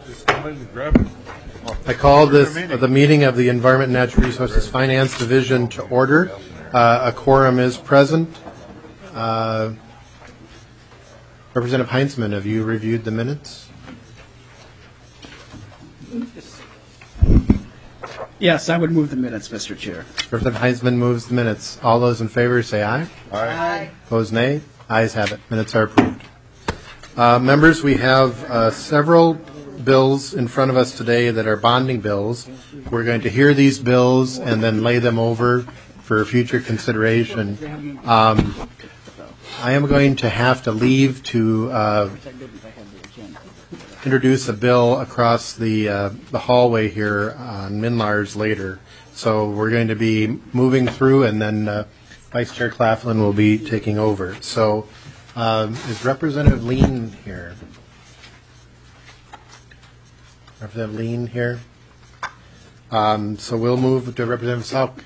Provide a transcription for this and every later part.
I call the meeting of the Environment and Natural Resources Finance Division to order. A quorum is present. Representative Heinzman, have you reviewed the minutes? Yes, I would move the minutes, Mr. Chair. Representative Heinzman moves the minutes. All those in favor say aye. Aye. Opposed, nay. Ayes have it. Minutes are approved. Members, we have several bills in front of us today that are bonding bills. We're going to hear these bills and then lay them over for future consideration. I am going to have to leave to introduce a bill across the hallway here on Minlars later. So we're going to be moving through, and then Vice Chair Claflin will be taking over. So is Representative Lean here? Representative Lean here? So we'll move to Representative Sauk.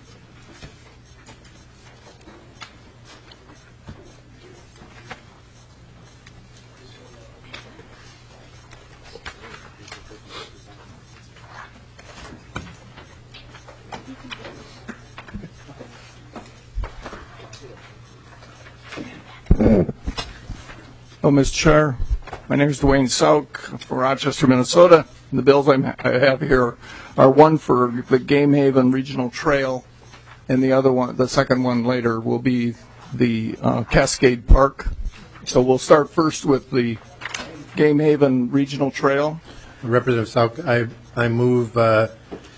Hello, Mr. Chair. My name is Dwayne Sauk from Rochester, Minnesota. And the bills I have here are one for the Game Haven Regional Trail, and the other one, the second one later, will be the Cascade Park. So we'll start first with the Game Haven Regional Trail. Representative Sauk, I move that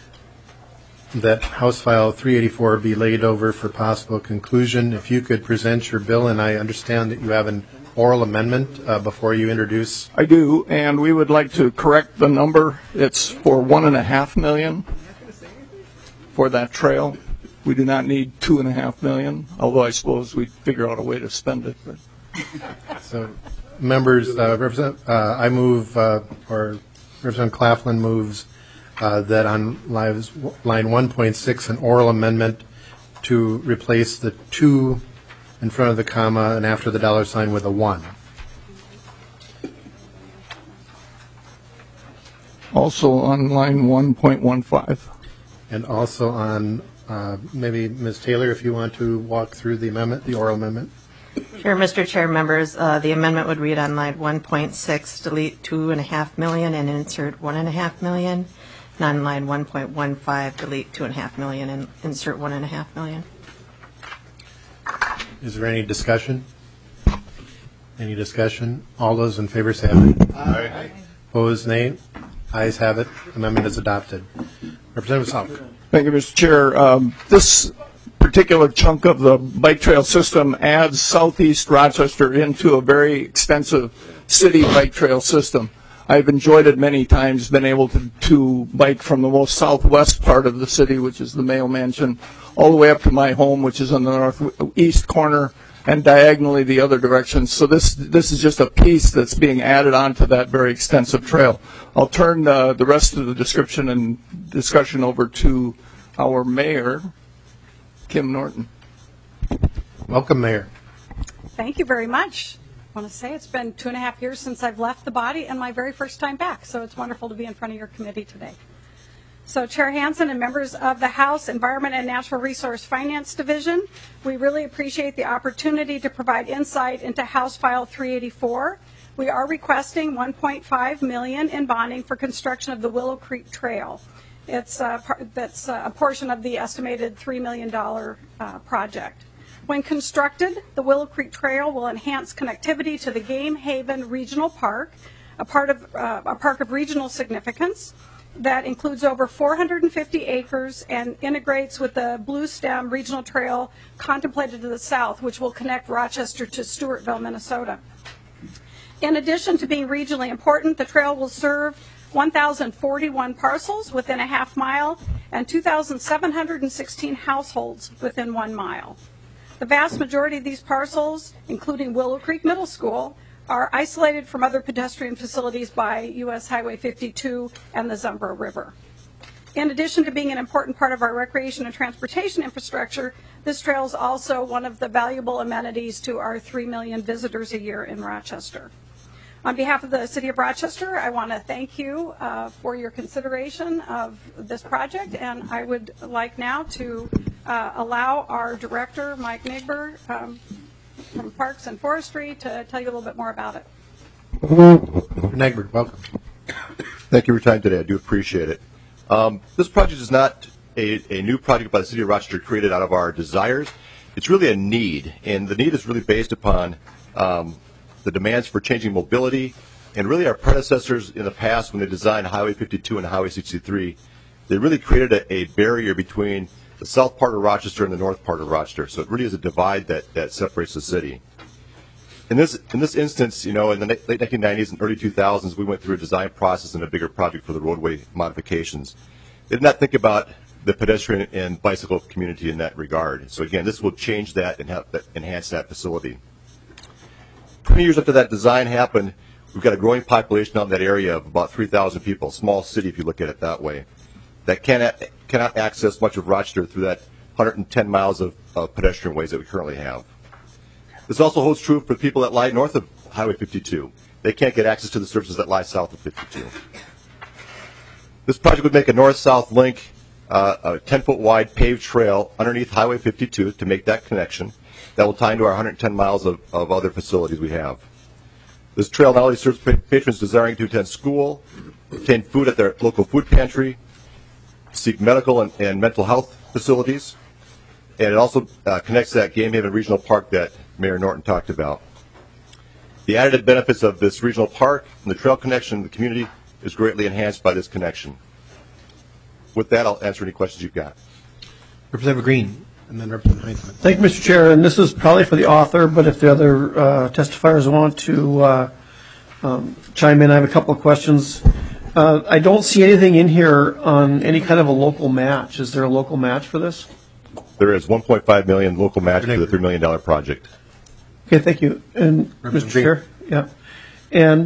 House File 384 be laid over for possible conclusion. If you could present your bill, and I understand that you have an oral amendment before you introduce. I do, and we would like to correct the number. It's for $1.5 million for that trail. We do not need $2.5 million, although I suppose we'd figure out a way to spend it. But. So, members, I move, or Representative Claflin moves that on line 1.6, an oral amendment to replace the 2 in front of the comma and after the dollar sign with a 1. Also on line 1.15. And also on, maybe Ms. Taylor, if you want to walk through the amendment, the oral amendment. Sure, Mr. Chair, members, the amendment would read on line 1.6, delete $2.5 million and insert $1.5 million. And on line 1.15, delete $2.5 million and insert $1.5 million. Is there any discussion? Any discussion? All those in favor say aye. Aye. Opposed, nay. Ayes have it. Amendment is adopted. Representative Sauk. Thank you, Mr. Chair. This particular chunk of the bike trail system adds southeast Rochester into a very extensive city bike trail system. I've enjoyed it many times, been able to bike from the most southwest part of the city, which is the Mayo Mansion, all the way up to my home, which is on the northeast corner, and diagonally the other direction. So this is just a piece that's being added onto that very extensive trail. I'll turn the rest of the description and discussion over to our mayor, Kim Norton. Welcome, Mayor. Thank you very much. I want to say it's been 2.5 years since I've left the body and my very first time back, so it's wonderful to be in front of your committee today. So Chair Hansen and members of the House Environment and Natural Resource Finance Division, we really appreciate the opportunity to provide insight into House File 384. We are requesting $1.5 million in bonding for construction of the Willow Creek Trail. That's a portion of the estimated $3 million project. When constructed, the Willow Creek Trail will enhance connectivity to the Game Haven Regional Park, a park of regional significance that includes over 450 acres and integrates with the Blue Stem Regional Trail contemplated to the south, which will connect Rochester to Stewartville, Minnesota. In addition to being regionally important, the trail will serve 1,041 parcels within a half mile and 2,716 households within 1 mile. The vast majority of these parcels, including Willow Creek Middle School, are isolated from other pedestrian facilities by U.S. Highway 52 and the Zumbro River. In addition to being an important part of our recreation and transportation infrastructure, this trail is also one of the valuable amenities to our 3 million visitors a year in Rochester. On behalf of the City of Rochester, I want to thank you for your consideration of this project, and I would like now to allow our director, Mike Nigber, from Parks and Forestry, to tell you a little bit more about it. Negbert, welcome. Thank you for your time today. I do appreciate it. This project is not a new project by the City of Rochester created out of our desires. It's really a need, and the need is really based upon the demands for changing mobility, and really our predecessors in the past, when they designed Highway 52 and Highway 63, they really created a barrier between the south part of Rochester and the north part of Rochester. So it really is a divide that separates the city. In this instance, in the late 1990s and early 2000s, we went through a design process and a bigger project for the roadway modifications. They did not think about the pedestrian and bicycle community in that regard. So again, this will change that and enhance that facility. 20 years after that design happened, we've got a growing population out in that area of about 3,000 people, a small city if you look at it that way, that cannot access much of Rochester through that 110 miles of pedestrian ways that we currently have. This also holds true for people that lie north of Highway 52. They can't get access to the services that lie south of 52. This project would make a north-south link, a 10-foot wide paved trail underneath Highway 52 to make that connection. That will tie into our 110 miles of other facilities we have. This trail not only serves patrons desiring to attend school, obtain food at their local food pantry, seek medical and mental health facilities, and it also connects that Game Haven Regional Park that Mayor Norton talked about. The added benefits of this regional park and the trail connection in the community is greatly enhanced by this connection. With that, I'll answer any questions you've got. Representative Green, and then Representative Heinzman. Thank you, Mr. Chair. And this is probably for the author, but if the other testifiers want to chime in, I have a couple of questions. I don't see anything in here on any kind of a local match. Is there a local match for this? There is $1.5 million local match for the $3 million project. Okay, thank you. And Mr. Chair, yeah. And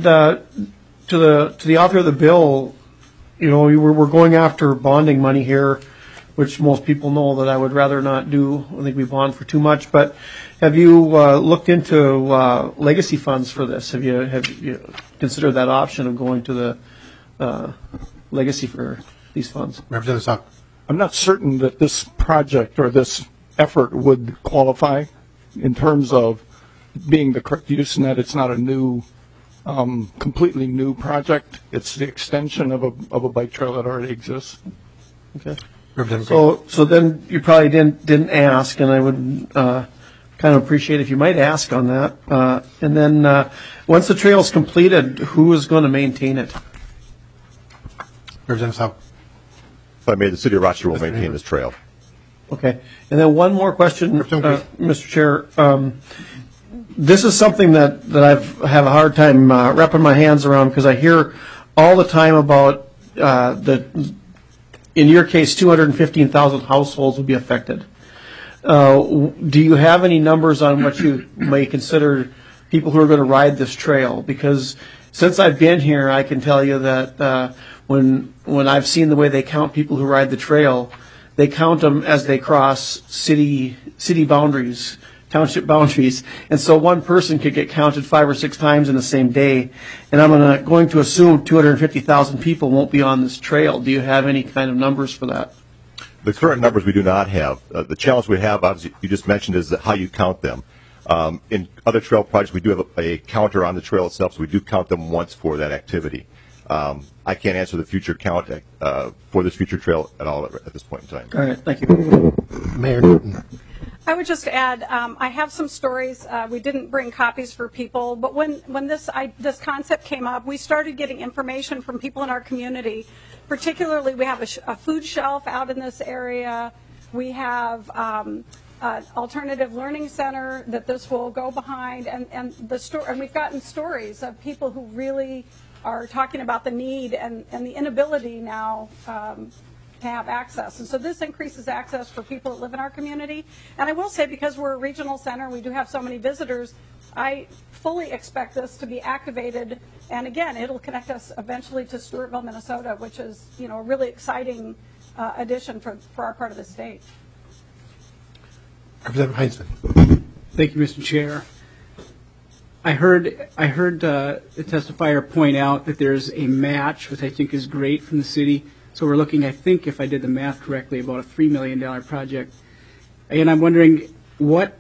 to the author of the bill, we're going after bonding money here, which most people know that I would rather not do. I think we bond for too much. But have you looked into legacy funds for this? Have you considered that option of going to the legacy for these funds? Representative Sauk. I'm not certain that this project or this effort would qualify in terms of being the correct use, in that it's not a new, completely new project. It's the extension of a bike trail that already exists. Okay. Representative So then you probably didn't ask, and I would kind of appreciate if you might ask on that. And then once the trail's completed, who is going to maintain it? Representative Sauk. If I may, the City of Rochester will maintain this trail. Okay. And then one more question, Mr. Chair. This is something that I have a hard time wrapping my hands around, because I hear all the time about in your case, 215,000 households will be affected. Do you have any numbers on what you may consider people who are going to ride this trail? Because since I've been here, I can tell you that when I've seen the way they count people who ride the trail, they count them as they cross city boundaries, township boundaries, and so one person could get counted 5 or 6 times in the same day. And I'm going to assume 250,000 people won't be on this trail. Do you have any kind of numbers for that? The current numbers we do not have. The challenge we have, obviously, you just mentioned, is how you count them. In other trail projects, we do have a counter on the trail itself, so we do count them once for that activity. I can't answer the future count for this future trail at all at this point in time. All right, thank you. Mayor Norton. I would just add, I have some stories. We didn't bring copies for people, but when this concept came up, we started getting information from people in our community. Particularly, we have a food shelf out in this area. We have an alternative learning center that this will go behind, and we've gotten stories of people who really are talking about the need and the inability now to have access. And so this increases access for people that live in our community. And I will say, because we're a regional center and we do have so many visitors, I fully expect this to be activated. And again, it'll connect us eventually to Stewartville, Minnesota, which is, a really exciting addition for our part of the state. Representative Heinzman. Thank you, Mr. Chair. I heard the testifier point out that there's a match, which I think is great from the city. So we're looking, I think, if I did the math correctly, about a $3 million project. And I'm wondering what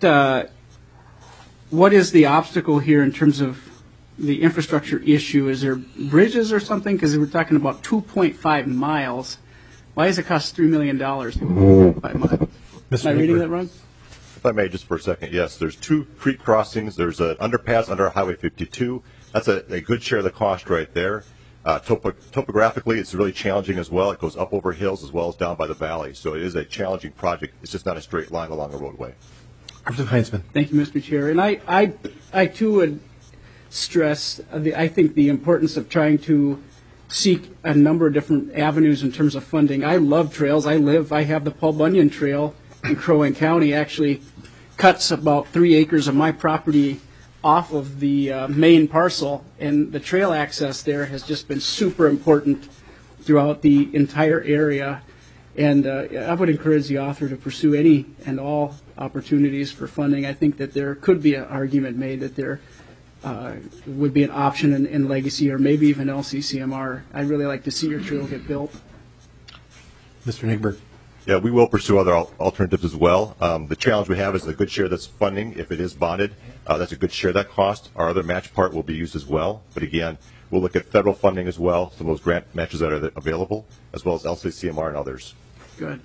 is the obstacle here in terms of the infrastructure issue? Is there bridges or something? Because we're talking about 2.5 miles. Why does it cost $3 million? 2.5 miles. Am I reading that wrong? If I may, just for a second, yes, there's 2 creek crossings. There's an underpass under Highway 52. That's a good share of the cost right there. Topographically, it's really challenging as well. It goes up over hills as well as down by the valley. So it is a challenging project. It's just not a straight line along the roadway. Representative Heinzman. Thank you, Mr. Chair. And I too would stress, I think, the importance of trying to seek a number of different avenues in terms of funding. I love trails. I have the Paul Bunyan Trail in Crow Wing County. Actually cuts about 3 acres of my property off of the main parcel, and the trail access there has just been super important throughout the entire area. And I would encourage the author to pursue any and all opportunities for funding. I think that there could be an argument made that there would be an option in Legacy or maybe even LCCMR. I'd really like to see your trail get built. Mr. Nigberg. Yeah, we will pursue other alternatives as well. The challenge we have is a good share that's funding. If it is bonded, that's a good share of that cost. Our other match part will be used as well. But again, we'll look at federal funding as well, some of those grant matches that are available, as well as LCCMR and others. Good.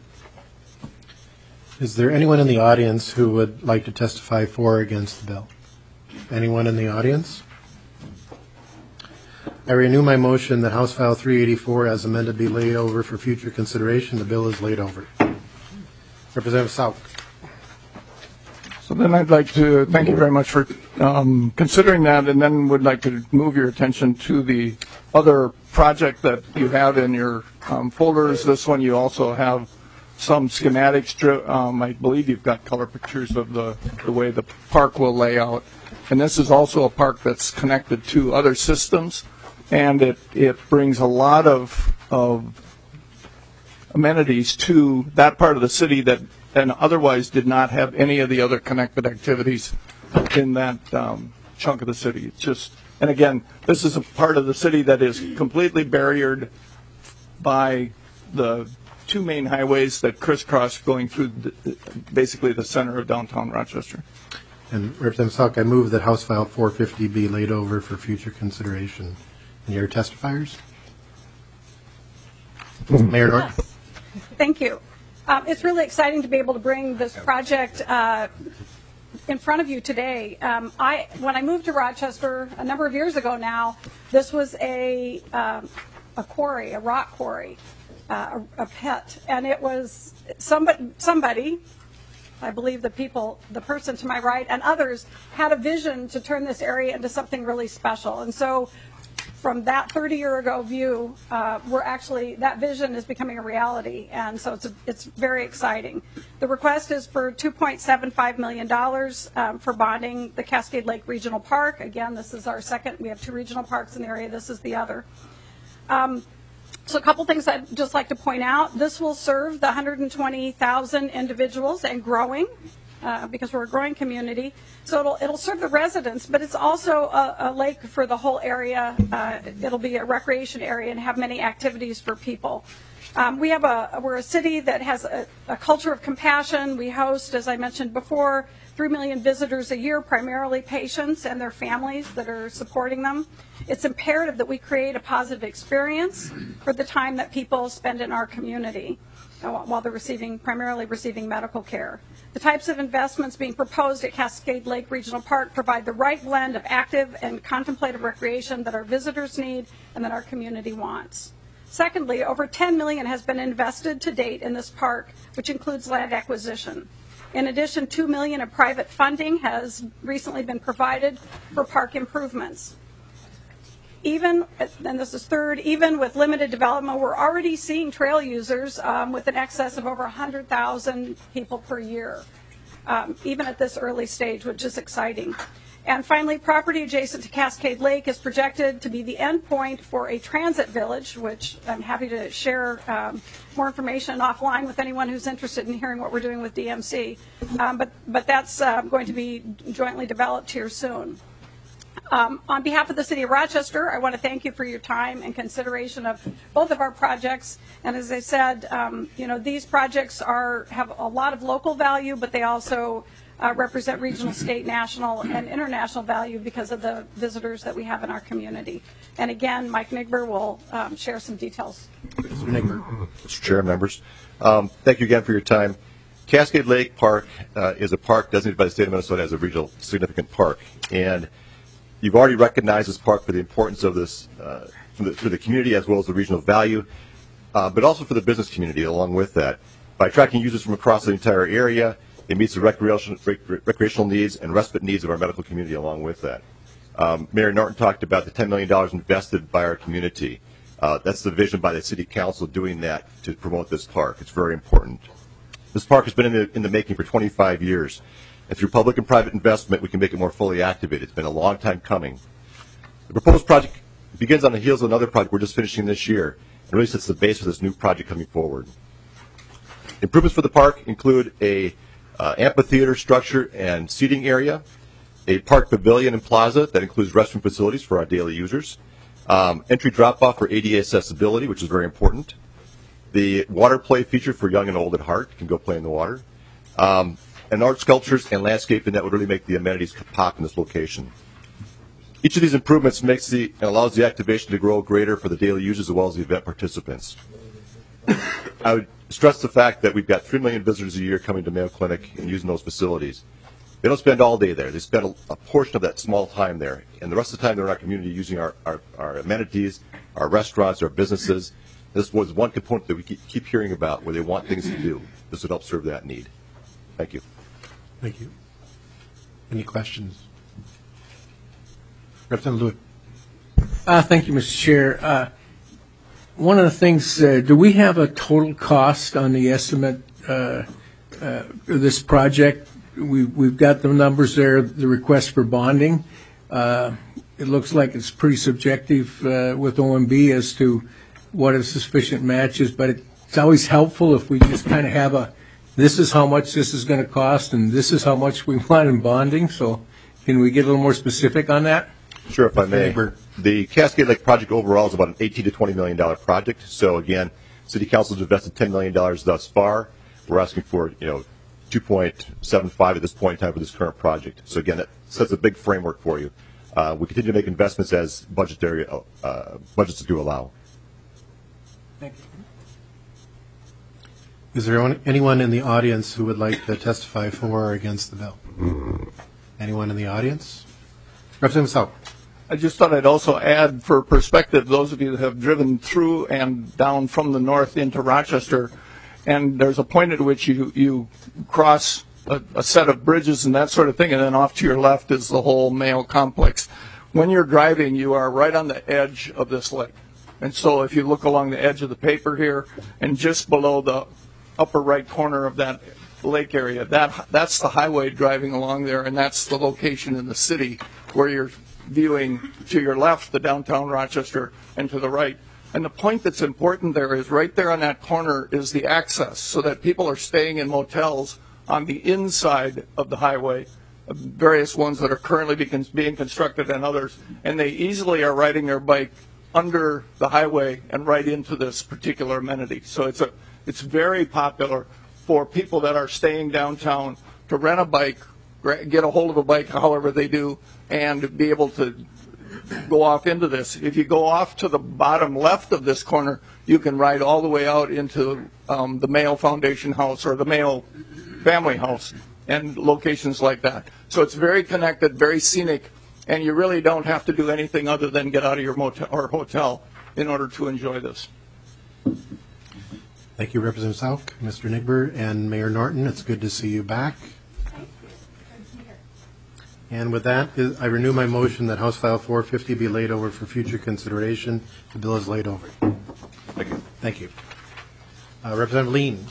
Is there anyone in the audience who would like to testify for or against the bill? Anyone in the audience? I renew my motion that House File 384 as amended be laid over for future consideration. The bill is laid over. Representative Sauk. So then I'd like to thank you very much for considering that, and then would like to move your attention to the other project that you have in your folders. This one you also have some schematics. I believe you've got color pictures of the way the park will lay out. And this is also a park that's connected to other systems, and it brings a lot of amenities to that part of the city that and otherwise did not have any of the other connected activities in that chunk of the city. It's just, and again, this is a part of the city that is completely barriered by the 2 main highways that crisscross going through basically the center of downtown Rochester. And Representative Sauk, I move that House File 450 be laid over for future consideration. And your testifiers? Mayor Norton. Yes. Thank you. It's really exciting to be able to bring this project in front of you today. When I moved to Rochester a number of years ago now, this was a quarry, a rock quarry, a pit, and it was somebody, I believe the person to my right and others had a vision to turn this area into something really special. And so from that 30-year ago view, that vision is becoming a reality, and so it's very exciting. The request is for $2.75 million for bonding the Cascade Lake Regional Park. Again, this is our second. We have 2 regional parks in the area. This is the other. So a couple things I'd just like to point out. This will serve the 120,000 individuals and growing, because we're a growing community. So it'll serve the residents, but it's also a lake for the whole area. It'll be a recreation area and have many activities for people. We're a city that has a culture of compassion. We host, as I mentioned before, 3 million visitors a year, primarily patients and their families that are supporting them. It's imperative that we create a positive experience for the time that people spend in our community while they're primarily receiving medical care. The types of investments being proposed at Cascade Lake Regional Park provide the right blend of active and contemplative recreation that our visitors need and that our community wants. Secondly, over $10 million has been invested to date in this park, which includes land acquisition. In addition, $2 million of private funding has recently been provided for park improvements. Even, and this is third, even with limited development, we're already seeing trail users with an excess of over 100,000 people per year, even at this early stage, which is exciting. And finally, property adjacent to Cascade Lake is projected to be the end point for a transit village, which I'm happy to share more information offline with anyone who's interested in hearing what we're doing with DMC. But that's going to be jointly developed here soon. On behalf of the City of Rochester, I want to thank you for your time and consideration of both of our projects. And as I said, these projects have a lot of local value, but they also represent regional, state, national, and international value because of the visitors that we have in our community. And again, Mike Nigber will share some details. Mr. Nigber. Mr. Chair, members, thank you again for your time. Cascade Lake Park is a park designated by the state of Minnesota as a regional significant park. And you've already recognized this park for the importance of this for the community as well as the regional value, but also for the business community along with that. By attracting users from across the entire area, it meets the recreational needs and respite needs of our medical community along with that. Mayor Norton talked about the $10 million invested by our community. That's the vision by the City Council doing that to promote this park. It's very important. This park has been in the making for 25 years. And through public and private investment, we can make it more fully activated. It's been a long time coming. The proposed project begins on the heels of another project we're just finishing this year and really sets the base for this new project coming forward. Improvements for the park include a amphitheater structure and seating area, a park pavilion and plaza that includes restroom facilities for our daily users, entry drop-off for ADA accessibility, which is very important, the water play feature for young and old at heart, can go play in the water, and art sculptures and landscaping that would really make the amenities pop in this location. Each of these improvements allows the activation to grow greater for the daily users as well as the event participants. I would stress the fact that we've got 3 million visitors a year coming to Mayo Clinic and using those facilities. They don't spend all day there. They spend a portion of that small time there. And the rest of the time they're in our community using our amenities, our restaurants, our businesses. This was one component that we keep hearing about where they want things to do. This would help serve that need. Thank you. Thank you. Any questions? Representative Lewitt. Thank you, Mr. Chair. One of the things, do we have a total cost on the estimate for this project? We've got the numbers there, the request for bonding. It looks like it's pretty subjective with OMB as to what a sufficient match is, but it's always helpful if we just kind of have this is how much this is going to cost and this is how much we want in bonding. So can we get a little more specific on that? Sure, if I may. The Cascade Lake project overall is about an $18 to $20 million project. So again, City Council has invested $10 million thus far. We're asking for, 2.75 at this point in time for this current project. So again, that sets a big framework for you. We continue to make investments as budgets do allow. Thank you. Is there anyone in the audience who would like to testify for or against the bill? Anyone in the audience? Representative South. I just thought I'd also add for perspective, those of you that have driven through and down from the north into Rochester, and there's a point at which you cross a set of bridges and that sort of thing, and then off to your left is the whole Mayo complex. When you're driving, you are right on the edge of this lake. And so if you look along the edge of the paper here, and just below the upper right corner of that lake area, that's the highway driving along there, and that's the location in the city where you're viewing to your left the downtown Rochester and to the right. And the point that's important there is right there on that corner is the access, so that people are staying in motels on the inside of the highway, various ones that are currently being constructed and others, and they easily are riding their bike under the highway and right into this particular amenity. So it's very popular for people that are staying downtown to rent a bike, get a hold of a bike however they do, and be able to go off into this. If you go off to the bottom left of this corner, you can ride all the way out into the Mayo Foundation House or the Mayo Family House and locations like that. So it's very connected, very scenic, and you really don't have to do anything other than get out of your motel or hotel in order to enjoy this. Thank you, Representative South, Mr. Nigber, and Mayor Norton. It's good to see you back. And with that, I renew my motion that House File 450 be laid over for future consideration. The bill is laid over. Thank you. Thank you. Representative Lean.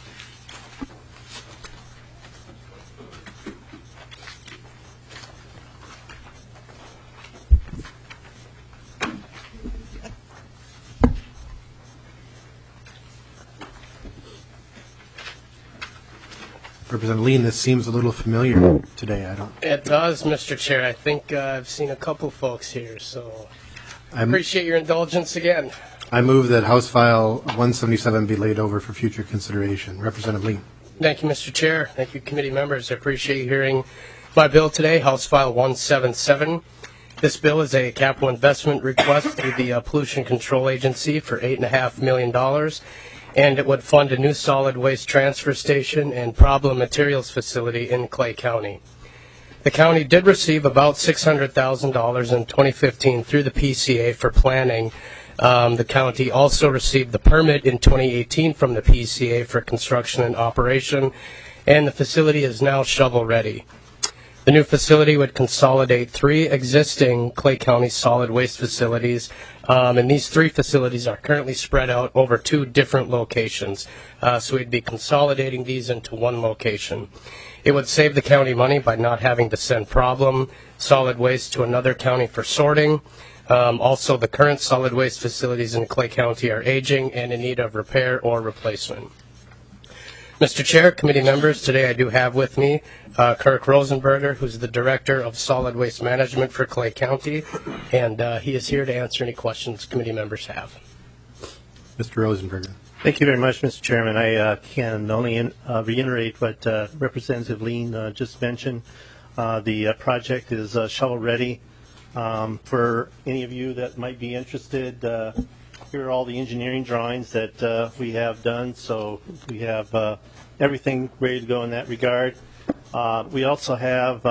Representative Lean, this seems a little familiar today. I don't. It does, Mr. Chair. I think I've seen a couple folks here, so I I'm- appreciate your indulgence again. I move that House File 177 be laid over for future consideration. Representative Lean. Thank you, Mr. Chair. Thank you, committee members. I appreciate you hearing my bill today, House File 177. This bill is a capital investment request through the Pollution Control Agency for $8.5 million, and it would fund a new solid waste transfer station and problem materials facility in Clay County. The county did receive about $600,000 in 2015 through the PCA for planning. The county also received the permit in 2018 from the PCA for construction and operation, and the facility is now shovel-ready. The new facility would consolidate 3 existing Clay County solid waste facilities, and these 3 facilities are currently spread out over 2 different locations. So we'd be consolidating these into 1 location. It would save the county money by not having to send problem solid waste to another county for sorting. Also, the current solid waste facilities in Clay County are aging and in need of repair or replacement. Mr. Chair, committee members, today I do have with me Kirk Rosenberger, who's the Director of Solid Waste Management for Clay County, and he is here to answer any questions committee members have. Mr. Rosenberger. Thank you very much, Mr. Chairman. I can only reiterate what Representative Lean just mentioned. The project is shovel-ready. For any of you that might be interested, here are all the engineering drawings that we have done, so we have everything ready to go in that regard. We also have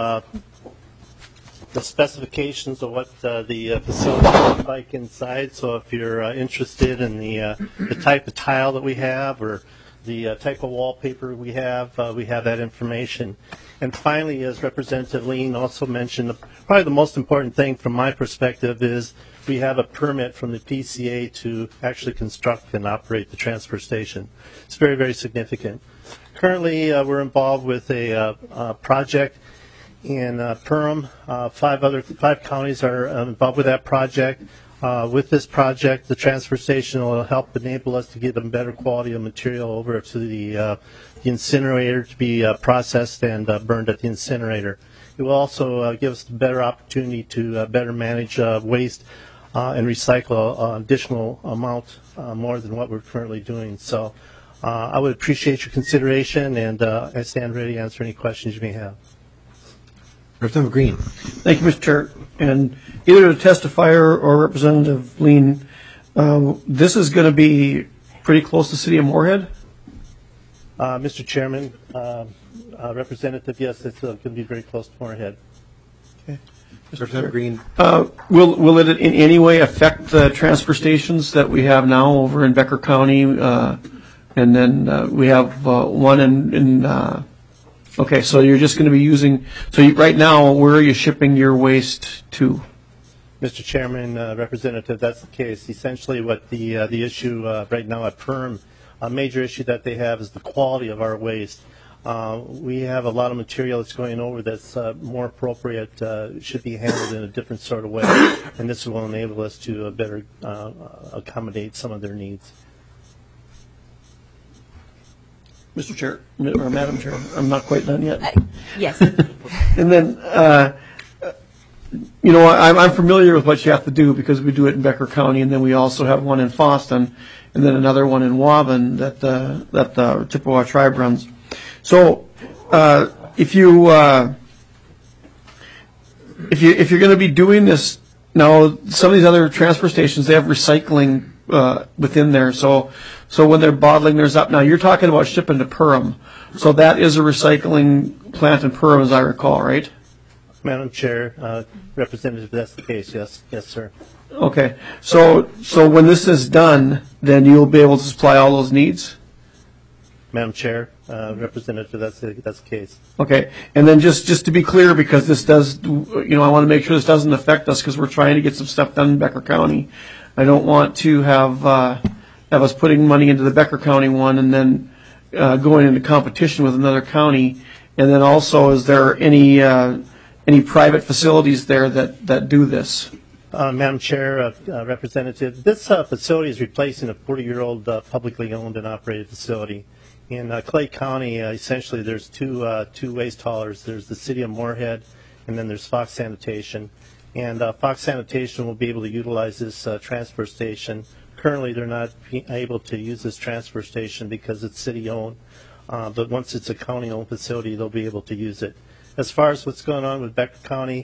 the specifications of what the facility looks like inside, so if you're interested in the type of tile that we have or the type of wallpaper we have that information. And finally, as Representative Lean also mentioned, probably the most important thing from my perspective is we have a permit from the PCA to actually construct and operate the transfer station. It's very, very significant. Currently, we're involved with a project in Perham. 5 counties are involved with that project. With this project, the transfer station will help enable us to get a better quality of material over to the incinerator to be processed and burned at the incinerator. It will also give us a better opportunity to better manage waste and recycle an additional amount more than what we're currently doing. So I would appreciate your consideration, and I stand ready to answer any questions you may have. Representative Green. Thank you, Mr. Chair. And either the testifier or Representative Lean, this is going to be pretty close to the city of Moorhead? Mr. Chairman, Representative, yes, it's going to be very close to Moorhead. Okay. Representative Green. Will it in any way affect the transfer stations that we have now over in Becker County? And then we have one in okay, so you're just going to be using, right now, where are you shipping your waste to? Mr. Chairman, Representative, that's the case. Essentially what the issue right now at Perham, a major issue that they have is the quality of our waste. We have a lot of material that's going over that's more appropriate, should be handled in a different sort of way, and this will enable us to better accommodate some of their needs. Mr. Chair, or Madam Chair, I'm not quite done yet. Yes. And then, I'm familiar with what you have to do because we do it in Becker County, and then we also have one in Foston, and then another one in Waban that the Chippewa tribe runs. So, if you're going to be doing this now, some of these other transfer stations, they have recycling within there. So when they're bottling theirs up, now you're talking about shipping to Perham. So that is a recycling plant in Perham, as I recall, right? Madam Chair, Representative, that's the case. Yes, sir. Okay. So when this is done, then you'll be able to supply all those needs? Madam Chair, Representative, that's the case. Okay. And then just to be clear, because this does, I want to make sure this doesn't affect us because we're trying to get some stuff done in Becker County. I don't want to have us putting money into the Becker County one and then going into competition with another county. And then also, is there any private facilities there that do this? Madam Chair, Representative, this facility is replacing a 40-year-old publicly owned and operated facility. In Clay County, essentially, there's two waste haulers. There's the City of Moorhead, and then there's Fox Sanitation. And Fox Sanitation will be able to utilize this transfer station. Currently, they're not able to use this transfer station because it's city-owned. But once it's a county-owned facility, they'll be able to use it. As far as what's going on with Becker County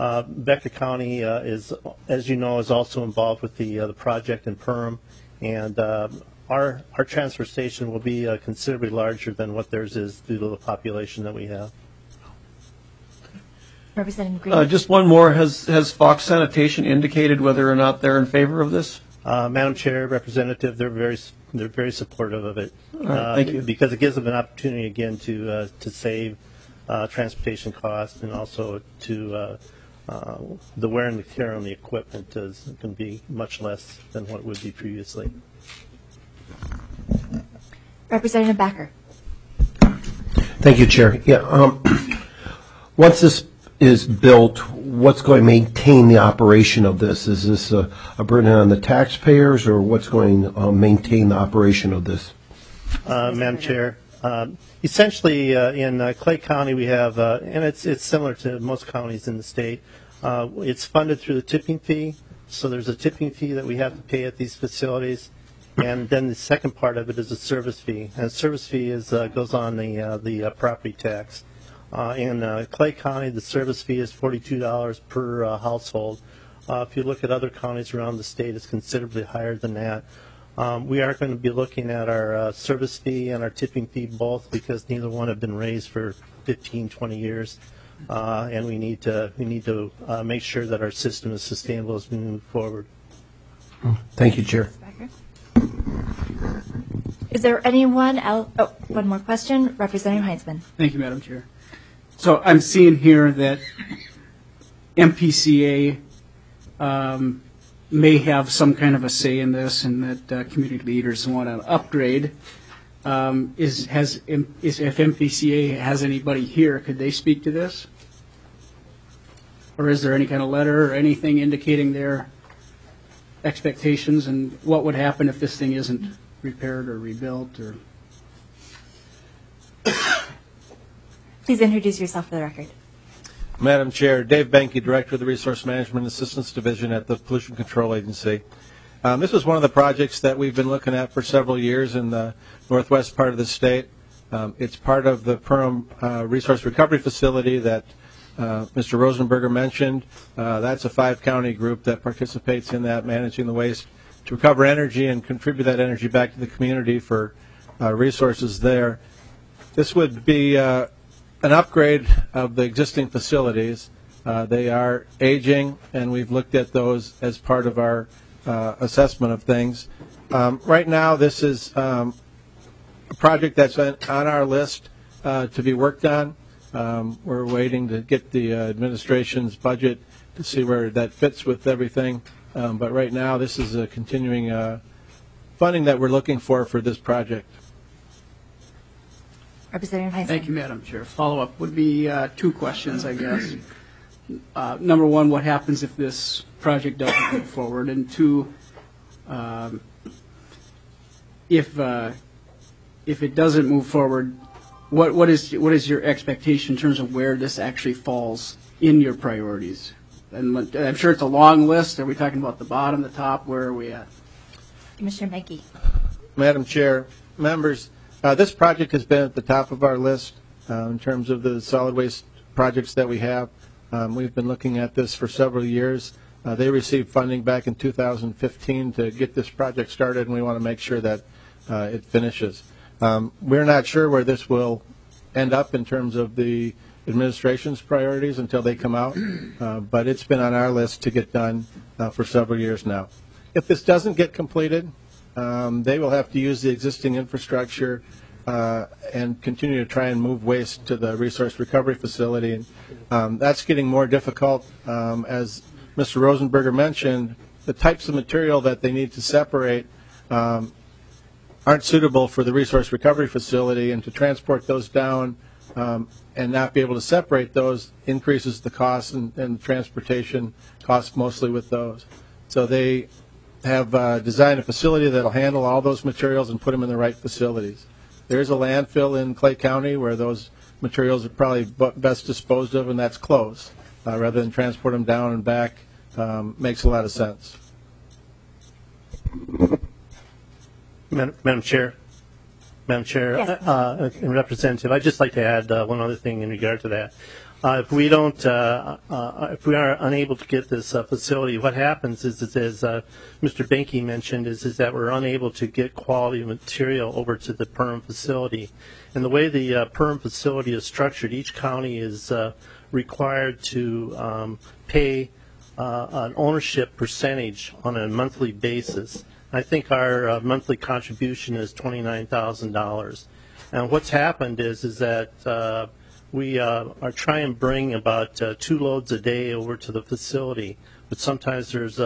is, as you know, is also involved with the project in Perham, and our transfer station will be considerably larger than what theirs is due to the population that we have. Representative Green. Just one more. Has Fox Sanitation indicated whether or not they're in favor of this? Madam Chair, Representative, they're very supportive of it. Thank you. Because it gives them an opportunity again to save transportation costs, and also to the wear and tear on the equipment can be much less than what it would be previously. Representative Backer. Thank you, Chair. Yeah. Once this is built, what's going to maintain the operation of this? Is this a burden on the taxpayers, or what's going to maintain the operation of this? Madam Chair, essentially in Clay County we have, and it's similar to most counties in the state, it's funded through the tipping fee. So there's a tipping fee that we have to pay at these facilities, and then the second part of it is a service fee. And the service fee goes on the property tax. In Clay County, the service fee is $42 per household. If you look at other counties around the state, it's considerably higher than that. We are going to be looking at our service fee and our tipping fee both, because neither one have been raised for 15, 20 years. And we need to make sure that our system is sustainable as we move forward. Thank you, Chair. Is there anyone else? Oh, one more question. Representative Heinzman. Thank you, Madam Chair. So I'm seeing here that MPCA may have some kind of a say in this, and that community leaders want to upgrade. If MPCA has anybody here, could they speak to this? Or is there any kind of letter or anything indicating their expectations, and what would happen if this thing isn't repaired or rebuilt? Or please introduce yourself for the record. Madam Chair, Dave Benke, Director of the Resource Management Assistance Division at the Pollution Control Agency. This is one of the projects that we've been looking at for several years in the northwest part of the state. It's part of the Perham Resource Recovery Facility that Mr. Rosenberger mentioned. That's a 5-county group that participates in that, managing the waste to recover energy and contribute that energy back to the community for resources there. This would be an upgrade of the existing facilities. They are aging, and we've looked at those as part of our assessment of things. Right now, this is a project that's on our list to be worked on. We're waiting to get the administration's budget to see where that fits with everything. But right now, this is a continuing funding that we're looking for this project. Representative Heinzman. Thank you, Madam Chair. Follow-up would be 2 questions, I guess. Number 1, what happens if this project doesn't move forward? And 2, if it doesn't move forward, what is your expectation in terms of where this actually falls in your priorities? And I'm sure it's a long list. Are we talking about the bottom, the top? Where are we at? Commissioner Benke. Madam Chair, members, this project has been at the top of our list in terms of the solid waste projects that we have. We've been looking at this for several years. They received funding back in 2015 to get this project started, and we want to make sure that it finishes. We're not sure where this will end up in terms of the administration's priorities until they come out, but it's been on our list to get done for several years now. If this doesn't get completed, they will have to use the existing infrastructure and continue to try and move waste to the resource recovery facility. That's getting more difficult. As Mr. Rosenberger mentioned, the types of material that they need to separate aren't suitable for the resource recovery facility, and to transport those down and not be able to separate those increases the cost and transportation costs mostly with those. So they have designed a facility that will handle all those materials and put them in the right facilities. There is a landfill in Clay County where those materials are probably best disposed of, and that's closed. Rather than transport them down and back, makes a lot of sense. Madam Chair, Yes. and Representative, I'd just like to add one other thing in regard to that. If we are unable to get this facility, what happens is as Mr. Benke mentioned, is that we're unable to get quality material over to the PERM facility. And the way the PERM facility is structured, each county is required to pay an ownership percentage on a monthly basis. I think our monthly contribution is $29,000. And what's happened is that we are trying to bring about 2 loads a day over to the facility, but sometimes there's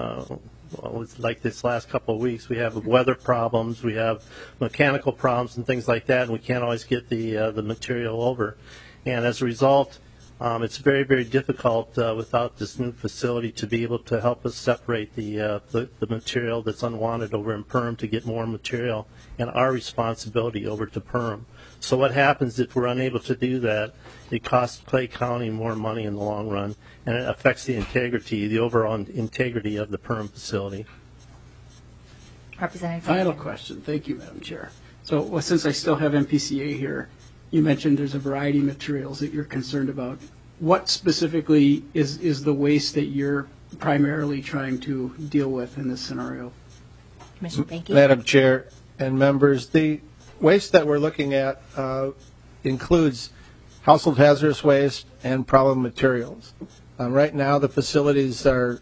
like this last couple of weeks, we have weather problems, we have mechanical problems and things like that, and we can't always get the material over. And as a result, it's very, very difficult without this new facility to be able to help us separate the material that's unwanted over in PERM to get more material and our responsibility over to PERM. So what happens if we're unable to do that? It costs Clay County more money in the long run, and it affects the overall integrity of the PERM facility. Representative. Final question. Thank you, Madam Chair. So since I still have MPCA here, you mentioned there's a variety of materials that you're concerned about. What specifically is the waste that you're primarily trying to deal with in this scenario? Commissioner Benke. Madam Chair and members, the waste that we're looking at includes household hazardous waste and problem materials. Right now, the facilities are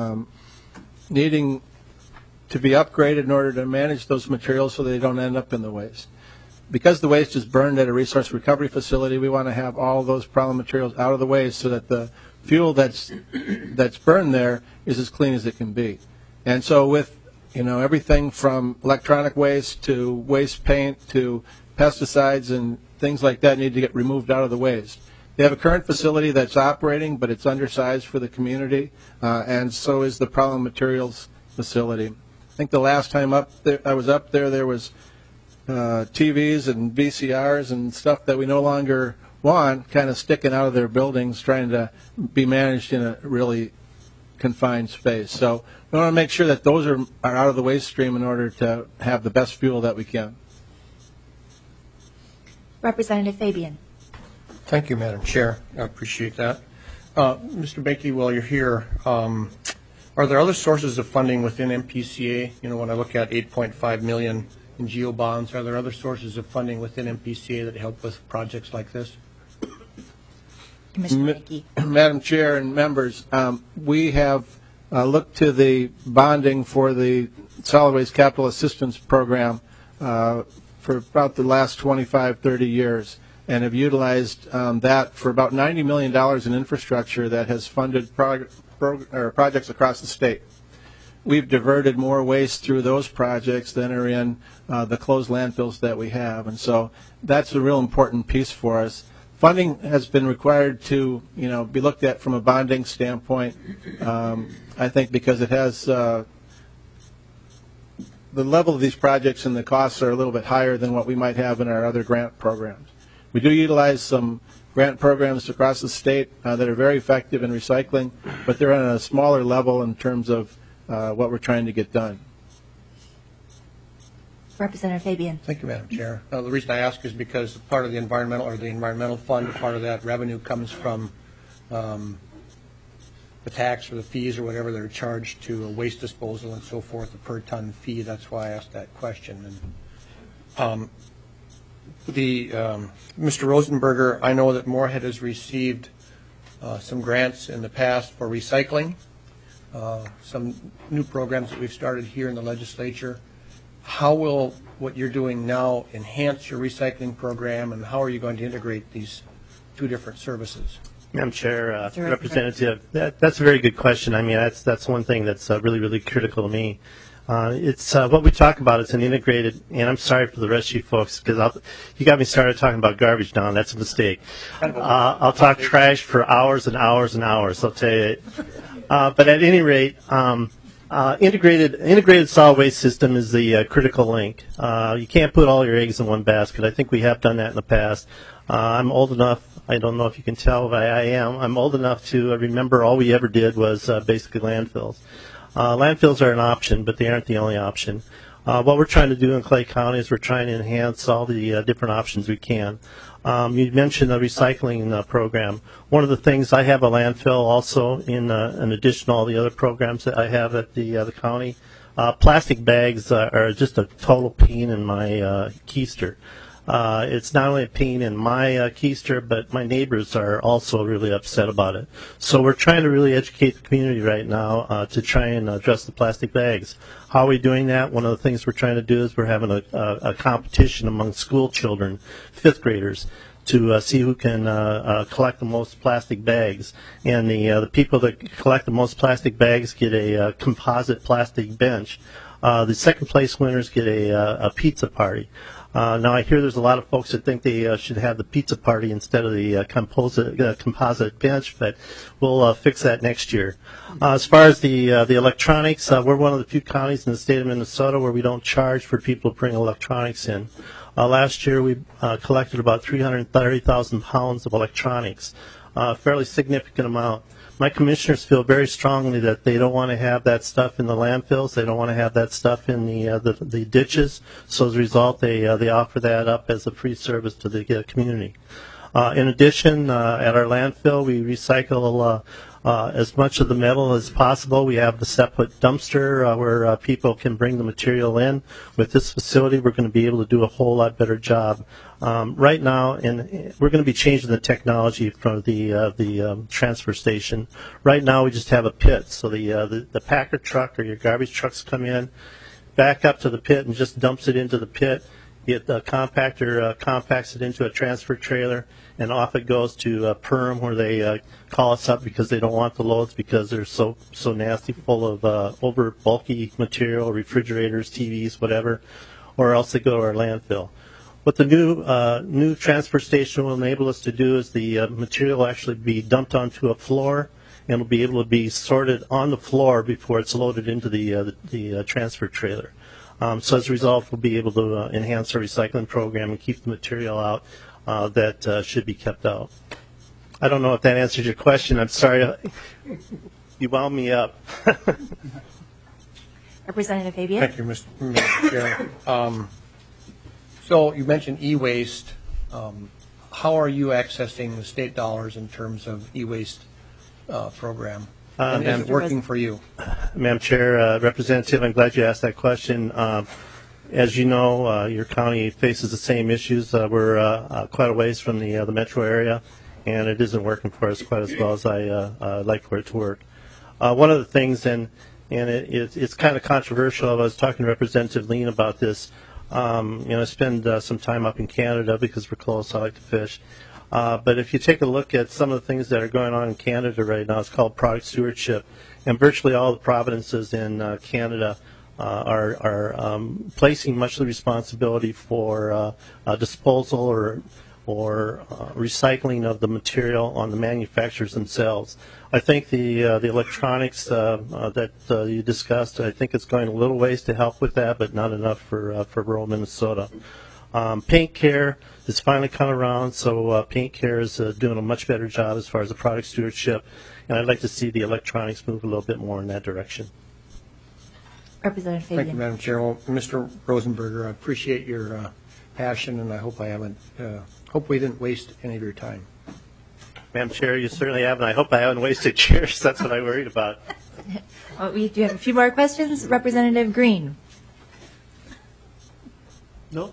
needing to be upgraded in order to manage those materials so they don't end up in the waste. Because the waste is burned at a resource recovery facility, we want to have all those problem materials out of the waste so that the fuel that's burned there is as clean as it can be. And so with everything from electronic waste to waste paint to pesticides and things like that need to get removed out of the waste. They have a current facility that's operating, but it's undersized for the community, and so is the problem materials facility. I think the last time I was up there, there was TVs and VCRs and stuff that we no longer want kind of sticking out of their buildings trying to be managed in a really confined space. So we want to make sure that those are out of the waste stream in order to have the best fuel that we can. Representative Fabian. Thank you, Madam Chair. I appreciate that. Mr. Benke, while you're here, are there other sources of funding within MPCA? When I look at $8.5 million in GEO bonds, are there other sources of funding within MPCA that help with projects like this? Commissioner Benke. Madam Chair and members, we have looked to the bonding for the Solid Waste Capital Assistance Program for about the last 25, 30 years, and have utilized that for about $90 million in infrastructure that has funded projects across the state. We've diverted more waste through those projects than are in the closed landfills that we have, and so that's a real important piece for us. Funding has been required to, be looked at from a bonding standpoint, I think because it has the level of these projects and the costs are a little bit higher than what we might have in our other grant programs. We do utilize some grant programs across the state that are very effective in recycling, but they're on a smaller level in terms of what we're trying to get done. Representative Fabian. Thank you, Madam Chair. The reason I ask is because part of the environmental fund, part of that revenue comes from the tax or the fees or whatever that are charged to waste disposal and so forth, a per ton fee. That's why I asked that question. And Mr. Rosenberger, I know that Moorhead has received some grants in the past for recycling, some new programs that we've started here in the legislature. How will what you're doing now enhance your recycling program, and how are you going to integrate these two different services? Madam Chair, Representative, that's a very good question. I mean, that's one thing that's really, really critical to me. It's what we talk about. It's an integrated, and I'm sorry for the rest of you folks because you got me started talking about garbage now. That's a mistake. I'll talk trash for hours and hours and hours. I'll tell you. But at any rate, Integrated solid waste system is the critical link. You can't put all your eggs in one basket. I think we have done that in the past. I'm old enough. I don't know if you can tell, but I am. I'm old enough to remember all we ever did was basically landfills. Landfills are an option, but they aren't the only option. What we're trying to do in Clay County is we're trying to enhance all the different options we can. You mentioned the recycling program. One of the things, I have a landfill also in addition to all the other programs that I have at the county. Plastic bags are just a total pain in my keister. It's not only a pain in my keister, but my neighbors are also really upset about it. So we're trying to really educate the community right now to try and address the plastic bags. How are we doing that? One of the things we're trying to do is we're having a competition among school children, 5th graders, to see who can collect the most plastic bags. And the people that collect the most plastic bags get a composite plastic bench. The second place winners get a pizza party. Now, I hear there's a lot of folks that think they should have the pizza party instead of the composite bench, but we'll fix that next year. As far as the electronics, we're one of the few counties in the state of Minnesota where we don't charge for people to bring electronics in. Last year, we collected about 330,000 pounds of electronics, a fairly significant amount. My commissioners feel very strongly that they don't want to have that stuff in the landfills. They don't want to have that stuff in the ditches. So as a result, they offer that up as a free service to the community. In addition, at our landfill, we recycle as much of the metal as possible. We have the separate dumpster where people can bring the material in. With this facility, we're going to be able to do a whole lot better job. Right now, and we're going to be changing the technology from the transfer station. Right now, we just have a pit. So the packer truck or your garbage trucks come in, back up to the pit, and just dumps it into the pit. The compactor compacts it into a transfer trailer, and off it goes to Perm, where they call us up because they don't want the loads because they're so nasty, full of over bulky material, refrigerators, TVs, whatever, or else they go to our landfill. What the new transfer station will enable us to do is the material will actually be dumped onto a floor, and will be able to be sorted on the floor before it's loaded into the transfer trailer. So as a result, we'll be able to enhance our recycling program and keep the material out that should be kept out. I don't know if that answers your question. I'm sorry. You wound me up. Representative Fabian. Thank you, Mr. Chair. So you mentioned e-waste. How are you accessing the state dollars in terms of e-waste program? And is it working for you? Madam Chair, Representative, I'm glad you asked that question. As you know, your county faces the same issues. We're quite a ways from the metro area, and it isn't working for us quite as well as I'd like for it to work. One of the things, and it's kind of controversial, I was talking to Representative Lean about this. I spend some time up in Canada because we're close. I like to fish. But if you take a look at some of the things that are going on in Canada right now, it's called product stewardship. And virtually all the provinces in Canada are placing much of the responsibility for disposal or recycling of the material on the manufacturers themselves. I think the electronics that you discussed, I think it's going a little ways to help with that, but not enough for rural Minnesota. Paint Care is finally come around, so Paint Care is doing a much better job as far as the product stewardship, and I'd like to see the electronics move a little bit more in that direction. Representative Fabian. Thank you, Madam Chair. Well, Mr. Rosenberger, I appreciate your passion, and I hope hope we didn't waste any of your time. Madam Chair, you certainly haven't. I hope I haven't wasted yours. That's what I worried about. Well, we do have a few more questions. Representative Green. No.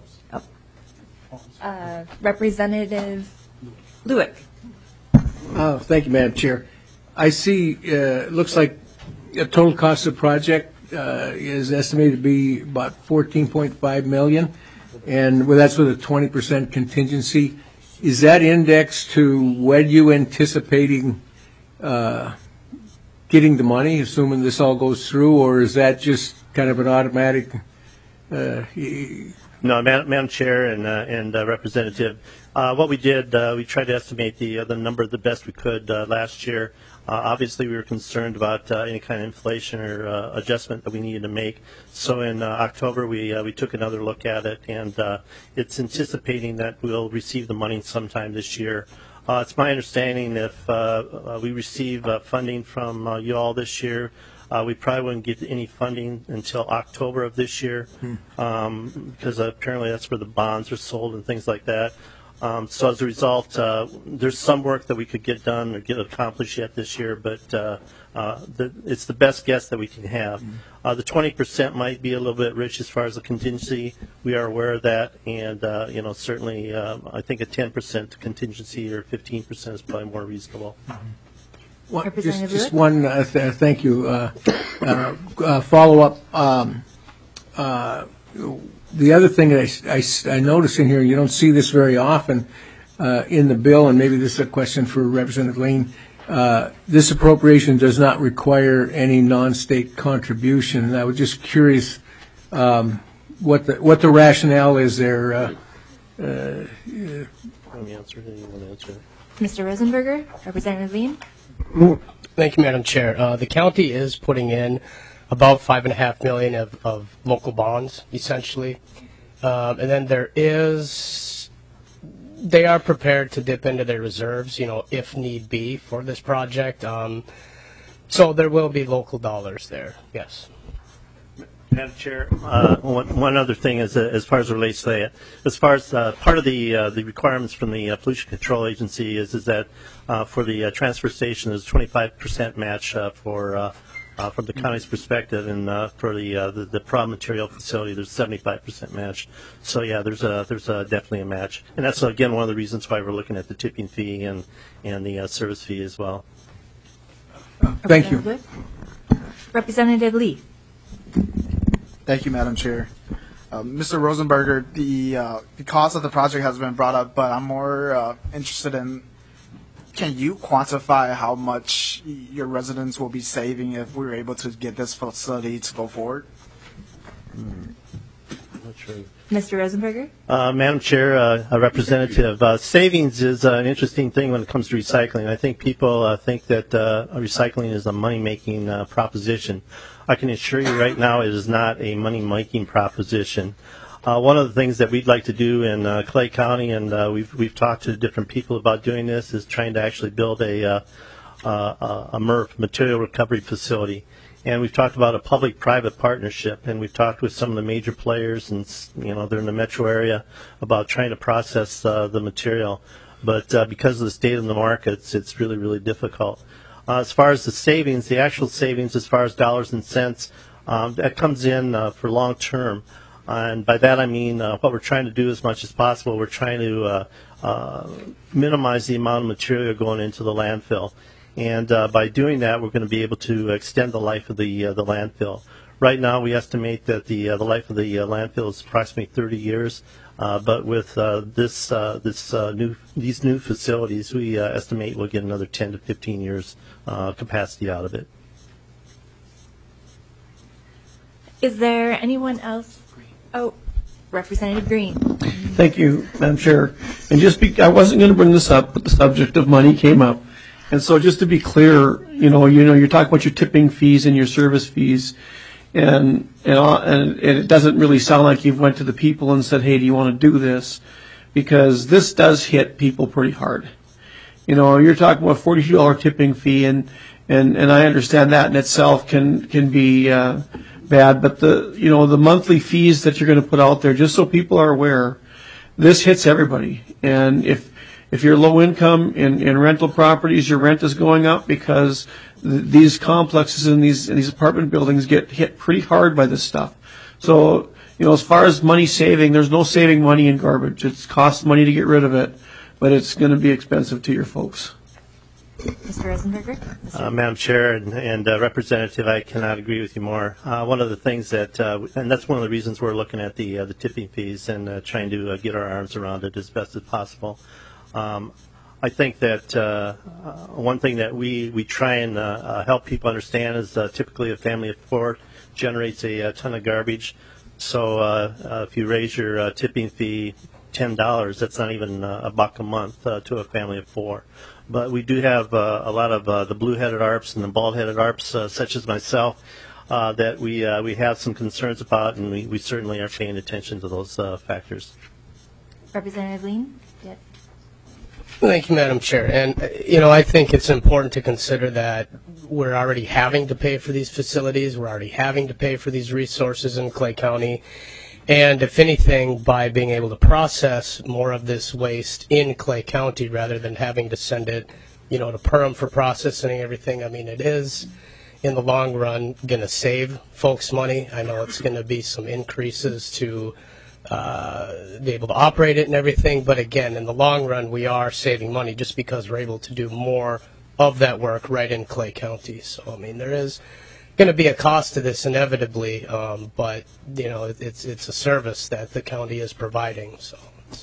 Representative Lewick. Oh, thank you, Madam Chair. I see, it looks like the total cost of the project is estimated to be about $14.5 million, and that's with a 20% contingency. Is that indexed to when you anticipating getting the money, assuming this all goes through, or is that just kind of an automatic No, Madam Chair and Representative, what we did, we tried to estimate the number the best we could last year. Obviously, we were concerned about any kind of inflation or adjustment that we needed to make. So in October, we took another look at it, and it's anticipating that we'll receive the money sometime this year. It's my understanding if we receive funding from you all this year, we probably wouldn't get any funding until October of this year, because apparently that's where the bonds are sold and things like that. So as a result, there's some work that we could get done or get accomplished yet this year, but it's the best guess that we can have. The 20% might be a little bit rich as far as the contingency. We are aware of that, and certainly I think a 10% contingency or 15% is probably more reasonable. Just one, thank you. Follow up. The other thing that I notice in here, you don't see this very often in the bill, and maybe this is a question for Representative Lane. This appropriation does not require any non-state contribution, and I was just curious what the rationale is there. Let me answer it. You want to answer it? Mr. Rosenberger, Representative Lane. Thank you, Madam Chair. The county is putting in about $5.5 million of local bonds, essentially, and then they are prepared to dip into their reserves, if need be for this project. So there will be local dollars there. Yes. Madam Chair, one other thing is as far as it relates to that, as far as part of the requirements from the Pollution Control Agency is that for the transfer station there's a 25% match from the county's perspective, and for the problem material facility there's 75% match. So yeah, there's definitely a match, and that's again one of the reasons why we're looking at the tipping fee and the service fee as well. Thank you. Representative Lee. Thank you, Madam Chair. Mr. Rosenberger, the cost of the project has been brought up, but I'm more interested in, can you quantify how much your residents will be saving if we're able to get this facility to go forward? I'm not sure. Mr. Rosenberger? Madam Chair, Representative, savings is an interesting thing when it comes to recycling. I think people think that recycling is a money-making proposition. I can assure you right now it is not a money-making proposition. One of the things that we'd like to do in Clay County, and we've talked to different people about doing this, is trying to actually build a MRF, material recovery facility. And we've talked about a public-private partnership, and we've talked with some of the major players, and they're in the metro area, about trying to process the material. But because of the state of the markets, it's really, really difficult. As far as the savings, the actual savings, as far as dollars and cents, that comes in for long term. And by that I mean what we're trying to do as much as possible, we're trying to minimize the amount of material going into the landfill. And by doing that, we're going to be able to extend the life of the landfill. Right now, we estimate that the life of the landfill is approximately 30 years. But with these new facilities, we estimate we'll get another 10 to 15 years capacity out of it. Is there anyone else? Oh, Representative Green. Thank you, Madam Chair. And I wasn't going to bring this up, but the subject of money came up. And so just to be clear, you're talking about your tipping fees and your service fees, and it doesn't really sound like you've went to the people and said, hey, do you want to do this? Because this does hit people pretty hard. You're talking about a $42 tipping fee, and I understand that in itself can be bad, but the monthly fees that you're going to put out there, just so people are aware, this hits everybody. And if you're low income in rental properties, your rent is going up because these complexes and these apartment buildings get hit pretty hard by this stuff. So, as far as money saving, there's no saving money in garbage. It costs money to get rid of it, but it's going to be expensive to your folks. Mr. Rosenberger? Madam Chair and Representative, I cannot agree with you more. One of the things that, and that's one of the reasons we're looking at the tipping fees and trying to get our arms around it as best as possible. I think that one thing that we try and help people understand is typically a family of four generates a ton of garbage. So if you raise your tipping fee $10, that's not even $1 a month to a family of 4. But we do have a lot of the blue-headed ARPs and the bald-headed ARPs, such as myself, that we have some concerns about, and we certainly are paying attention to those factors. Representative Lean? Yeah. Thank you, Madam Chair. And, I think it's important to consider that we're already having to pay for these facilities. We're already having to pay for these resources in Clay County. And if anything, by being able to process more of this waste in Clay County rather than having to send it, to Perham for processing and everything, it is, in the long run, going to save folks money. I know it's going to be some increases to be able to operate it and everything, but again, in the long run, we are saving money just because we're able to do more of that work right in Clay County. So, there is going to be a cost to this inevitably, but it's a service that the county is providing. So,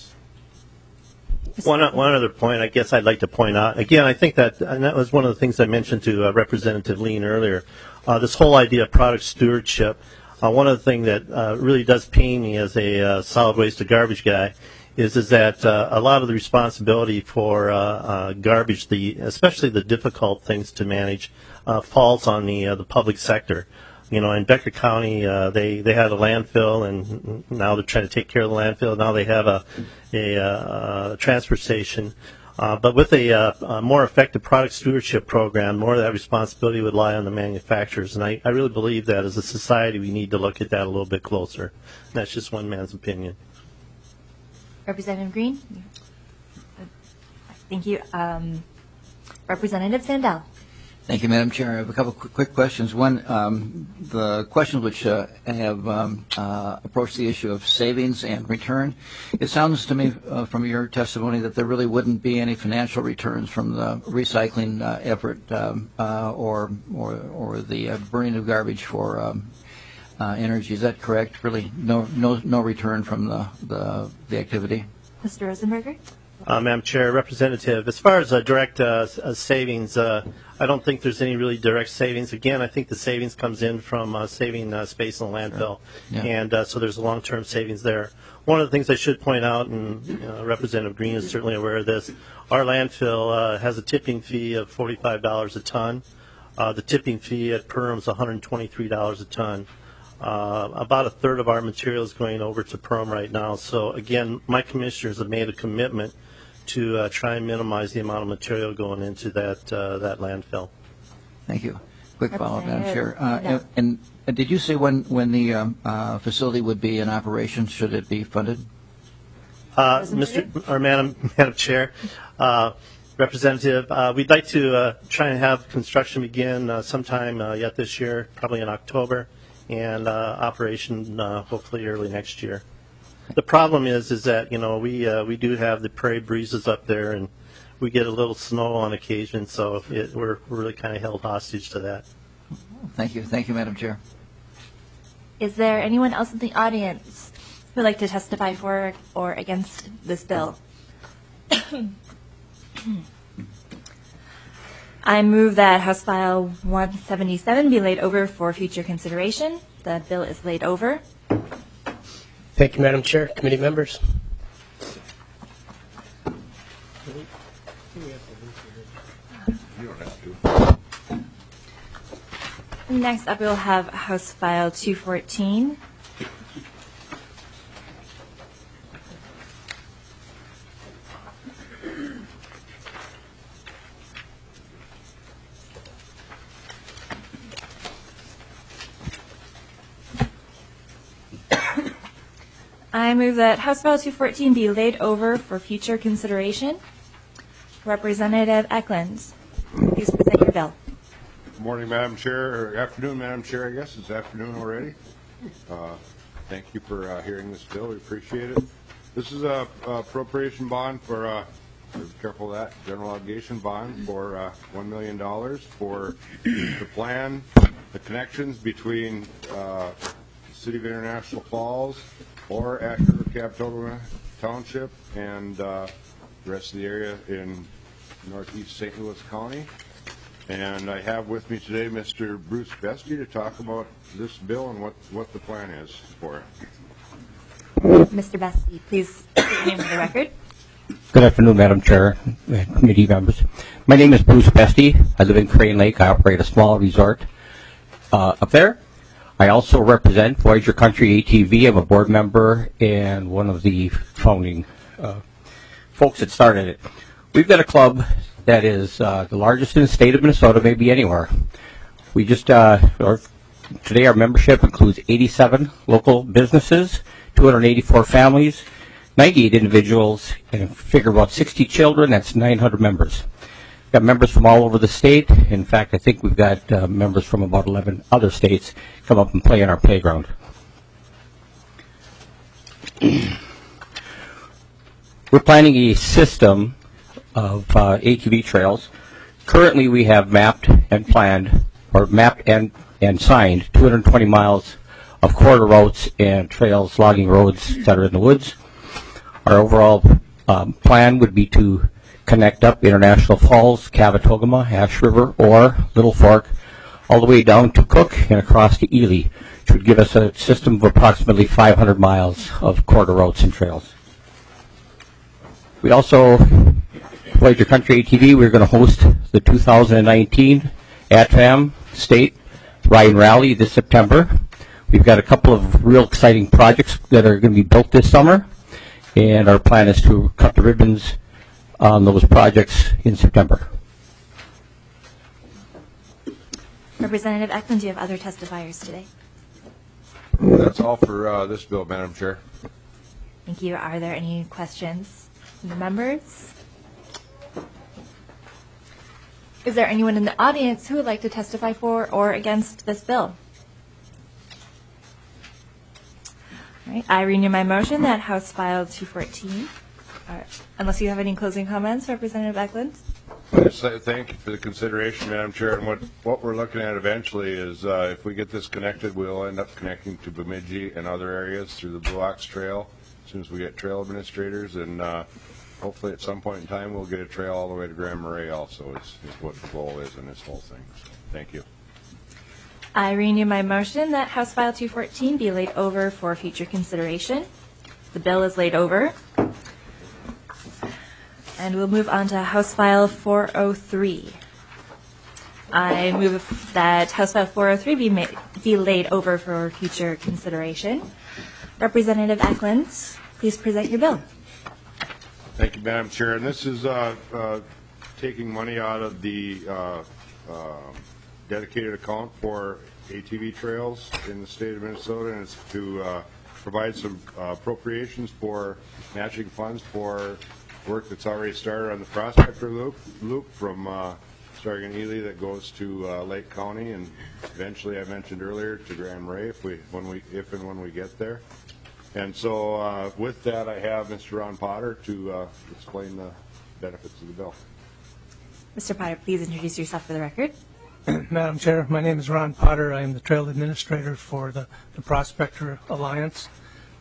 one other point, I guess I'd like to point out again. I think that, and that was one of the things I mentioned to Representative Lean earlier. This whole idea of product stewardship. One of the things that really does pain me as a solid waste to garbage guy is that a lot of the responsibility for garbage, especially the difficult things to manage, falls on the public sector. In Becker County, they had a landfill, and now they're trying to take care of the landfill. Now they have a transfer station. But with a more effective product stewardship program, more of that responsibility would lie on the manufacturers. And I really believe that as a society we need to look at that a little bit closer. And that's just one man's opinion. Representative Green? Thank you. Representative Sandell? Thank you, Madam Chair. I have a couple of quick questions. One, the questions which have approached the issue of savings and return. It sounds to me from your testimony that there really wouldn't be any financial returns from the recycling effort or the burning of garbage for energy. Is that correct? Really, no return from the activity. Mr. Rosenberger? Madam Chair, Representative, as far as direct savings, I don't think there's any really direct savings. Again, I think the savings comes in from saving space in the landfill, Yeah. and so there's a long-term savings there. One of the things I should point out, and Representative Green is certainly aware of this, our landfill has a tipping fee of $45 a ton. The tipping fee at Perham is $123 a ton. About a third of our material is going over to Perham right now. So again, my commissioners have made a commitment to try and minimize the amount of material going into that landfill. Thank you. Quick follow-up, Madam Chair. And did you say when the facility would be in operation? Should it be funded? Madam Chair, Representative, we'd like to try and have construction begin sometime yet this year, probably in October, and operation hopefully early next year. The problem is that we do have the prairie breezes up there, and we get a little snow on occasion, so we're really kind of held hostage to that. Thank you, Madam Chair. Is there anyone else in the audience who would like to testify for or against this bill? I move that House File 177 be laid over for future consideration. The bill is laid over. Thank you, Madam Chair, committee members. Next up, we'll have House File 214. I move that House File 214 be laid over for future consideration. Representative Eklund, please present your bill. Good morning, Madam Chair, or afternoon, Madam Chair, I guess. It's afternoon already. Thank you for hearing this bill. We appreciate it. This is a appropriation bond for, be careful of that, general obligation bond for $1 million for the plan, the connections between the City of International Falls or Ash River Capitola Township and the rest of the area in northeast St. Louis County. And I have with me today Mr. Bruce Bestie to talk about this bill and what the plan is for it. Mr. Bestie, please state your name for the record. Good afternoon, Madam Chair and committee members. My name is Bruce Bestie. I live in Crane Lake. I operate a small resort up there. I also represent Voyager Country ATV. I'm a board member and one of the founding folks that started it. We've got a club that is the largest in the state of Minnesota, maybe anywhere. We just, today our membership includes 87 local businesses, 284 families, 98 individuals, and figure about 60 children. That's 900 members. We've got members from all over the state. In fact, I think we've got members from about 11 other states come up and play in our playground. We're planning a system of ATV trails. Currently, we have mapped and planned, or mapped and signed 220 miles of corridor routes and trails, logging roads that are in the woods. Our overall plan would be to connect up International Falls, Cavitogama, Ash River, or Little Fork, all the way down to Cook and across to Ely, which would give us a system of approximately 500 miles of corridor routes and trails. We also, Voyager Country ATV, we're going to host the 2019 ATVAM State Ride and Rally this September. We've got a couple of real exciting projects that are going to be built this summer, and our plan is to cut the ribbons on those projects in September. Representative Eklund, do you have other testifiers today? That's all for this bill, Madam Chair. Thank you. Are there any questions from the members? Is there anyone in the audience who would like to testify for or against this bill? All right, I renew my motion that House File 214. Unless you have any closing comments, Representative Eklund? I just thank you for the consideration, Madam Chair. And what we're looking at eventually is if we get this connected, we'll end up connecting to Bemidji and other areas through the Blue Ox Trail as soon as we get trail administrators. And hopefully at some point in time, we'll get a trail all the way to Grand Marais also is what the goal is in this whole thing. So, thank you. I renew my motion that House File 214 be laid over for future consideration. The bill is laid over. And we'll move on to House File 403. I move that House File 403 be laid over for future consideration. Representative Eklund, please present your bill. Thank you, Madam Chair. And this is taking money out of the dedicated account for ATV trails in the state of Minnesota, and it's to provide some appropriations for matching funds for work that's already started on the Prospector Loop from starting in Ely that goes to Lake County, and eventually, I mentioned earlier, to Grand Marais if and when we get there. And so with that, I have Mr. Ron Potter to explain the benefits of the bill. Mr. Potter, please introduce yourself for the record. Madam Chair, my name is Ron Potter. I am the Trail Administrator for the Prospector Alliance.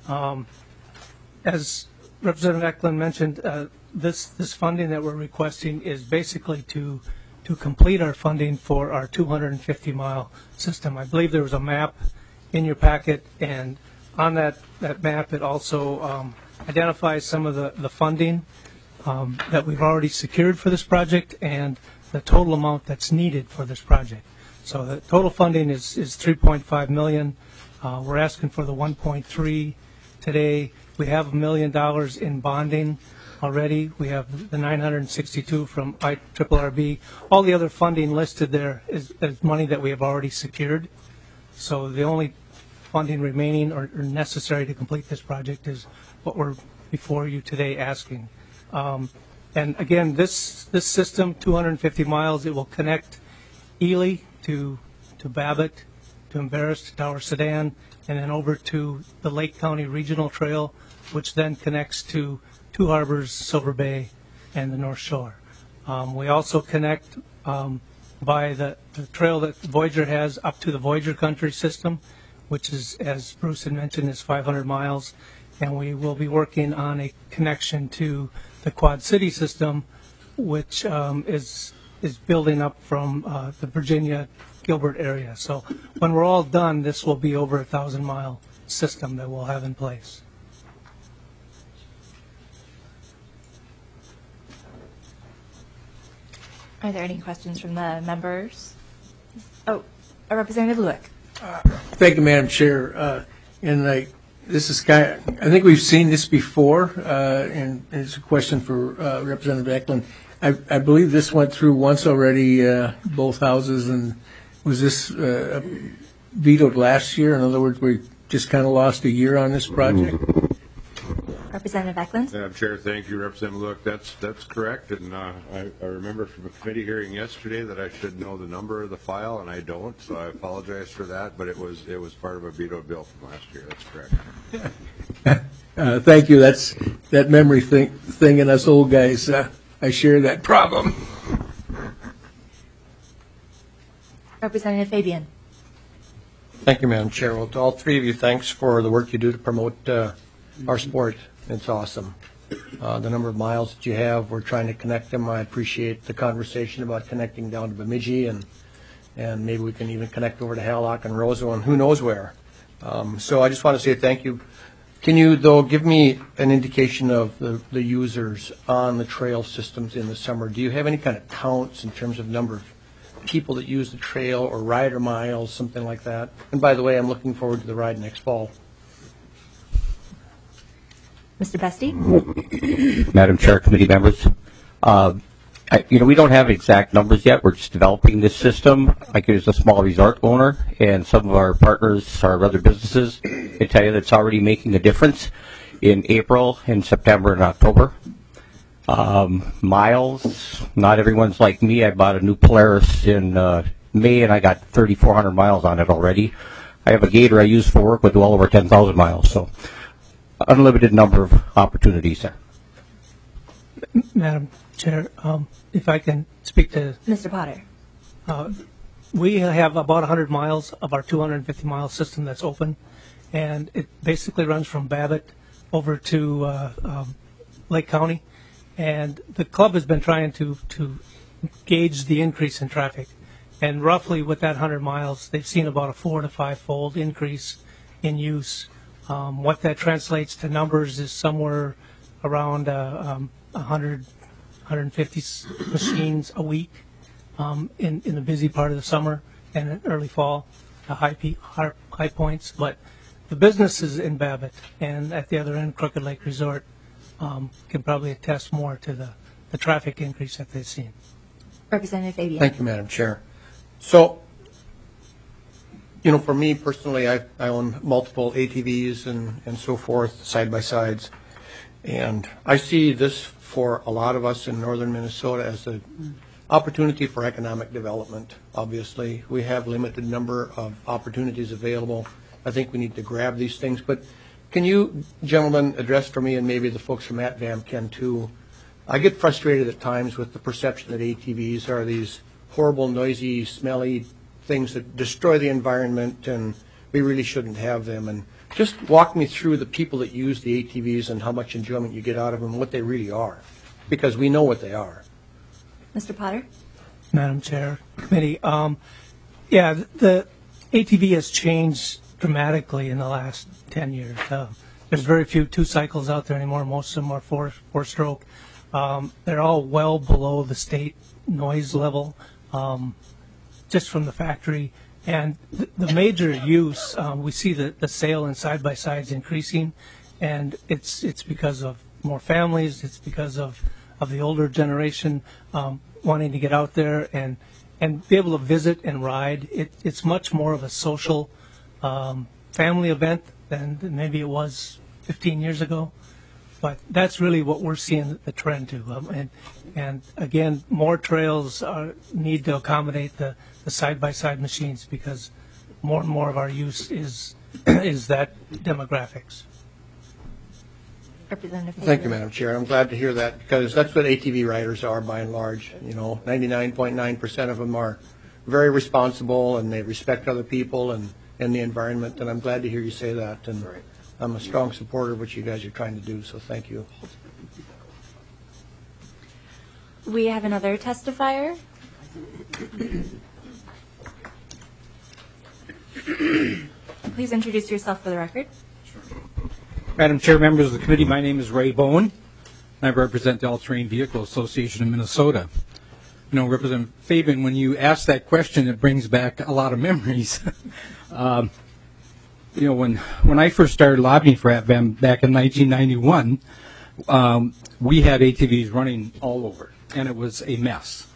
As Representative Eklund mentioned, this funding that we're requesting is basically to complete our funding for our 250-mile system. I believe there was a map in your packet, and on that map it also identifies some of the funding that we've already secured for this project and the total amount that's needed for this project. So the total funding is $3.5 million. We're asking for the 1.3 today. We have $1 million in bonding already. We have the 962 from IRRB. All the other funding listed there is money that we have already secured. So the only funding remaining or necessary to complete this project is what we're before you today asking. And again, this system, 250 miles, it will connect Ely to Babbitt, to Embarrass, to Tower Sedan, and then over to the Lake County Regional Trail, which then connects to Two Harbors, Silver Bay, and the North Shore. We also connect by the trail that Voyager has up to the Voyager Country system, which is, as Bruce had mentioned, is 500 miles. And we will be working on a connection to the Quad City system, which is is building up from the Virginia Gilbert area. So when we're all done, this will be over 1,000-mile system that we'll have in place. Are there any questions from the members? Oh, Representative Lewick. Thank you, Madam Chair. This is I think we've seen this before, and it's a question for Representative Eklund. I believe this went through once already, both houses, and was this vetoed last year? In other words, we just kind of lost a year on this project? Representative Eklund. Madam Chair, thank you, Representative Luke. That's correct, and I remember from a committee hearing yesterday that I should know the number of the file, and I don't, so I apologize for that. But it was part of a vetoed bill from last year. That's correct. Thank you. That's that memory thing in us old guys. I share that problem. Representative Fabian. Thank you, Madam Chair. Well, to all three of you, thanks for the work you do to promote our sport. It's awesome. The number of miles that you have, we're trying to connect them. I appreciate the conversation about connecting down to Bemidji, and maybe we can even connect over to Hallock and Roseville and who knows where. So I just want to say thank you. Can you, though, give me an indication of the users on the trail systems in the summer? Do you have any kind of counts in terms of number of people that use the trail or rider miles, something like that? And by the way, I'm looking forward to the ride next fall. Mr. Bestie? Madam Chair, committee members, we don't have exact numbers yet. We're just developing this system. Like, as a small resort owner, and some of our partners, our other businesses, can tell you that it's already making a difference in April, in September, and October. Miles, not everyone's like me. I bought a new Polaris in May, and I got 3,400 miles on it already. I have a Gator I use for work with well over 10,000 miles. So, unlimited number of opportunities there. Madam Chair, if I can speak to Mr. Potter. We have about 100 miles of our 250-mile system that's open, and it basically runs from Babbitt over to Lake County. And the club has been trying to gauge the increase in traffic. And roughly with that 100 miles, they've seen about a 4 to 5-fold increase in use. What that translates to numbers is somewhere around 100, 150 machines a week in the busy part of the summer and in early fall, high points. But the businesses in Babbitt and at the other end, Crooked Lake Resort, can probably attest more to the traffic increase that they've seen. Representative Fabian. Thank you, Madam Chair. So, for me personally, I own multiple ATVs and so forth, side-by-sides. And I see this for a lot of us in northern Minnesota as an opportunity for economic development, obviously. We have limited number of opportunities available. I think we need to grab these things. But can you, gentlemen, address for me, and maybe the folks from ATVAM can too, I get frustrated at times with the perception that ATVs are these horrible, noisy, smelly things that destroy the environment, and we really shouldn't have them. And just walk me through the people that use the ATVs and how much enjoyment you get out of them and what they really are, because we know what they are. Mr. Potter? Madam Chair, committee, the ATV has changed dramatically in the last 10 years. There's very few 2 cycles out there anymore. Most of them are four-stroke. They're all well below the state noise level, just from the factory. And the major use, we see the sale in side-by-sides increasing, and it's because of more families. It's because of the older generation wanting to get out there and be able to visit and ride. It's much more of a social family event than maybe it was 15 years ago. But that's really what we're seeing the trend to. And again, more trails need to accommodate the side-by-side machines, because more and more of our use is that demographics. Thank you, Madam Chair. I'm glad to hear that, because that's what ATV riders are by and large. 99.9% of them are very responsible, and they respect other people and the environment, and I'm glad to hear you say that. And I'm a strong supporter of what you guys are trying to do, so thank you. We have another testifier. Please introduce yourself for the record. Madam Chair, members of the committee, my name is Ray Bowen. I represent the All-Terrain Vehicle Association of Minnesota. You know, Representative Fabian, when you ask that question, it brings back a lot of memories. You know, when I first started lobbying for ATVAM back in 1991, we had ATVs running all over, and it was a mess.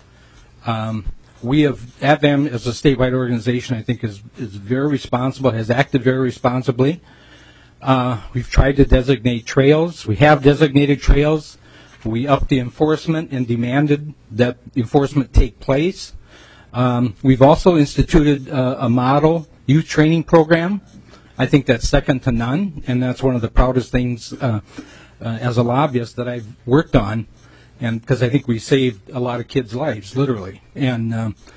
We have, ATVAM as a statewide organization, I think is very responsible, has acted very responsibly. We've tried to designate trails. We have designated trails. We upped the enforcement and demanded that enforcement take place. We've also instituted a model youth training program. I think that's second to none, and that's one of the proudest things as a lobbyist that I've worked on, and because I think we saved a lot of kids' lives, literally. And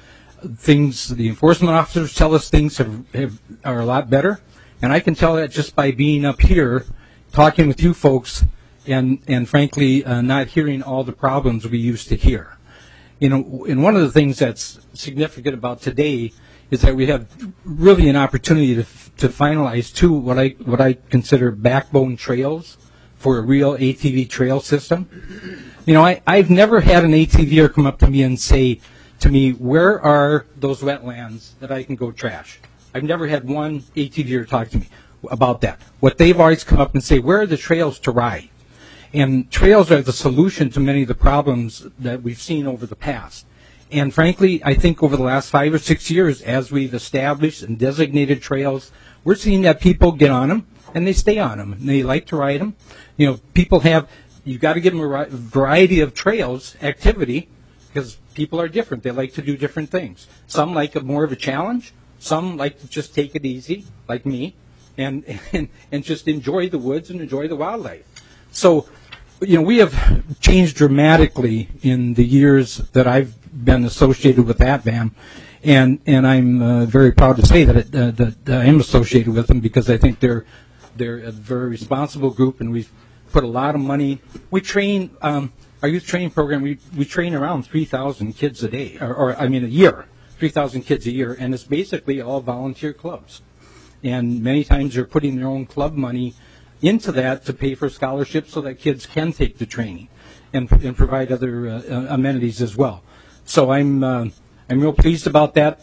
the enforcement officers tell us things are a lot better. And I can tell that just by being up here, talking with you folks, and frankly, not hearing all the problems we used to hear. You know, and one of the things that's significant about today is that we have really an opportunity to finalize two what I consider backbone trails for a real ATV trail system. You know, I've never had an ATVer come up to me and say to me, where are those wetlands that I can go trash? I've never had one ATVer talk to me about that. What they've always come up and say, where are the trails to ride? And trails are the solution to many of the problems that we've seen over the past. And frankly, I think over the last 5 or 6 years, as we've established and designated trails, we're seeing that people get on them and they stay on them and they like to ride them. You know, you've got to give them a variety of trails activity because people are different. They like to do different things. Some like more of a challenge. Some like to just take it easy, like me, and just enjoy the woods and enjoy the wildlife. So, you know, we have changed dramatically in the years that I've been associated with ATVAM, and I'm very proud to say that I am associated with them because I think they're a very responsible group, and we've put a lot of money. We train our youth training program. We train around 3,000 kids a day, a year. 3,000 kids a year, and it's basically all volunteer clubs. And many times they're putting their own club money into that to pay for scholarships so that kids can take the training and provide other amenities as well. So I'm real pleased about that.